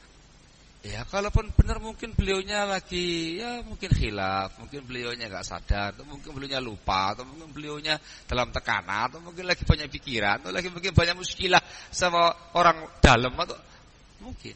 Ya kalaupun benar mungkin beliaunya lagi ya mungkin khilaf, mungkin beliaunya enggak sadar, atau mungkin beliaunya lupa, atau mungkin beliaunya dalam tekanan, atau mungkin lagi banyak pikiran, atau lagi mungkin banyak muskilah sama orang dalam, atau mungkin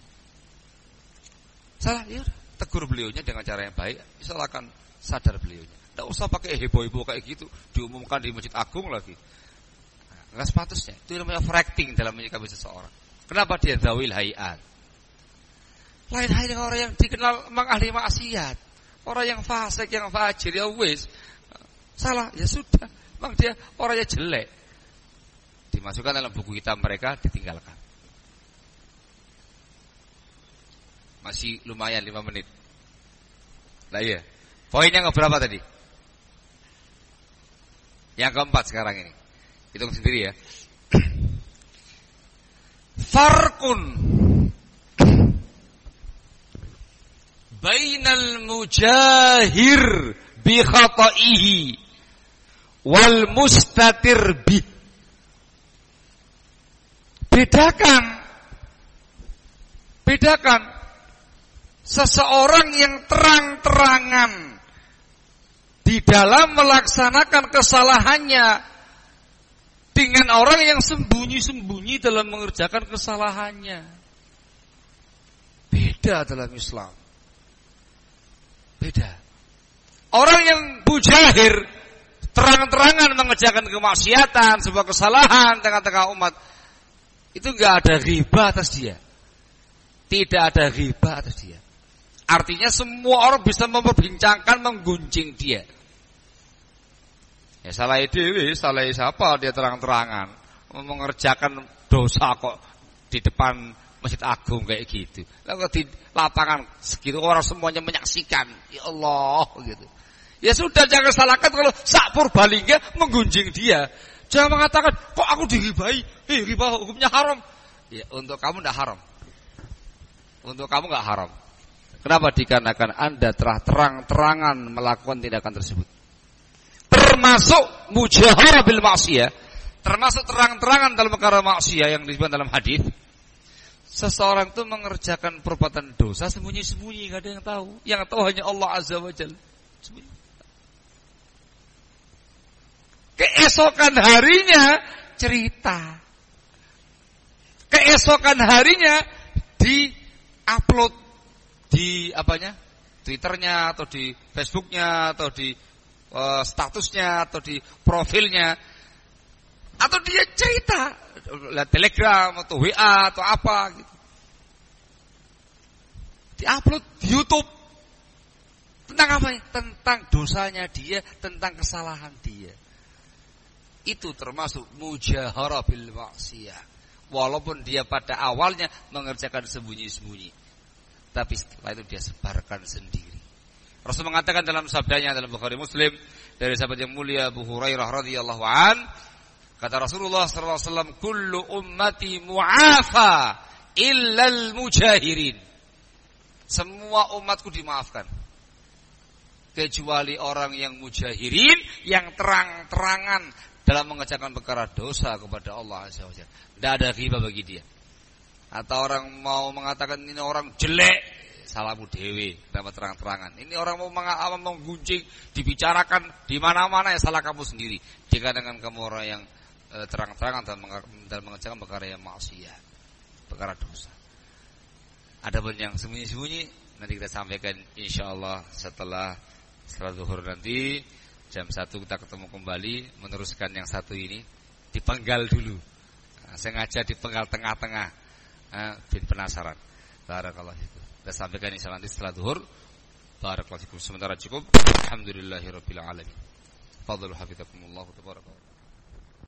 salah, ya udah tegur beliaunya dengan cara yang baik, insyaallah akan sadar beliaunya. Enggak usah pakai heboh-heboh kayak gitu, diumumkan di Masjid Agung lagi. Enggak sepatusnya. Itu namanya overacting dalam menyikapi seseorang. Kenapa dia dzawil hayat? Lain halnya orang yang dikenal memang ahli maksiat. Orang yang fasik, yang fajir, ya wis. Salah, ya sudah. Memang dia orangnya jelek. Dimasukkan dalam buku hitam mereka, ditinggalkan. Masih lumayan 5 menit. Nah iya. Poinnya berapa tadi? Yang keempat sekarang ini. Hitung sendiri ya. Farqun bainal mujahir bi khata'ihi wal mustatir bi. Bedakan seseorang yang terang-terangan di dalam melaksanakan kesalahannya dengan orang yang sembunyi-sembunyi dalam mengerjakan kesalahannya. Beda dalam Islam. Beda. Orang yang mujahir terang-terangan mengerjakan kemaksiatan, sebuah kesalahan tengah-tengah umat, itu enggak ada riba atas dia. Tidak ada riba atas dia. Artinya semua orang bisa memperbincangkan, menggunjing dia. Ya salah dewe, salah siapa dia terang-terangan mengerjakan dosa kok di depan Masjid Agung kayak gitu. Lalu di lapangan segitu orang semuanya menyaksikan. Ya Allah gitu. Ya sudah, jangan salahkan kalau sak Purbalingga menggunjing dia. Jangan mengatakan kok aku diribai. Riba hukumnya haram. Ya untuk kamu tidak haram. Untuk kamu enggak haram. Kenapa? Dikarenakan Anda telah terang-terangan melakukan tindakan tersebut. Termasuk mujaharah bil maksiyah, termasuk terang-terangan dalam perkara maksiyah yang disebut dalam hadis. Seseorang itu mengerjakan perbuatan dosa sembunyi-sembunyi, enggak ada yang tahu. Yang tahu hanya Allah Azza wa Jalla. Keesokan harinya cerita. Keesokan harinya di-upload di apanya? Twitternya atau di Facebooknya atau di statusnya atau di profilnya, atau dia cerita lihat Telegram atau WA atau apa gitu, diupload di YouTube tentang apa ya? Tentang dosanya dia, tentang kesalahan dia. Itu termasuk mujaharah bil maksiyah, walaupun dia pada awalnya mengerjakan sembunyi-sembunyi, tapi setelah itu dia sebarkan sendiri. Rasul mengatakan dalam sabdanya dalam Bukhari Muslim dari sahabat yang mulia Abu Hurairah radhiyallahu an, kata Rasulullah sallallahu alaihi wasallam, kullu ummati mu'afa illal mujahirin. Semua umatku dimaafkan kecuali orang yang mujahirin, yang terang-terangan dalam mengerjakan perkara dosa kepada Allah Azza wa Jalla. Tidak ada riba bagi dia. Atau orang mau mengatakan ini orang jelek, salahmu dewe, dapat terang-terangan. Ini orang mau menggunjing, dibicarakan di mana-mana, ya salah kamu sendiri. Jika dengan kamu orang yang terang-terangan dalam mengerjakan perkara yang maksiat, perkara dosa. Adapun yang sembunyi-sembunyi nanti kita sampaikan insyaallah setelah zuhur nanti jam 1 kita ketemu kembali meneruskan yang satu ini. Dipenggal dulu. Sengaja dipenggal tengah-tengah. Bin penasaran. Barakallahu fikum. Kita sampaikan insyaallah nanti setelah zuhur. Barakallahu fikum. Sementara cukup. Alhamdulillahirabbil alamin. Fadhlu hafizakumullah tabaraka.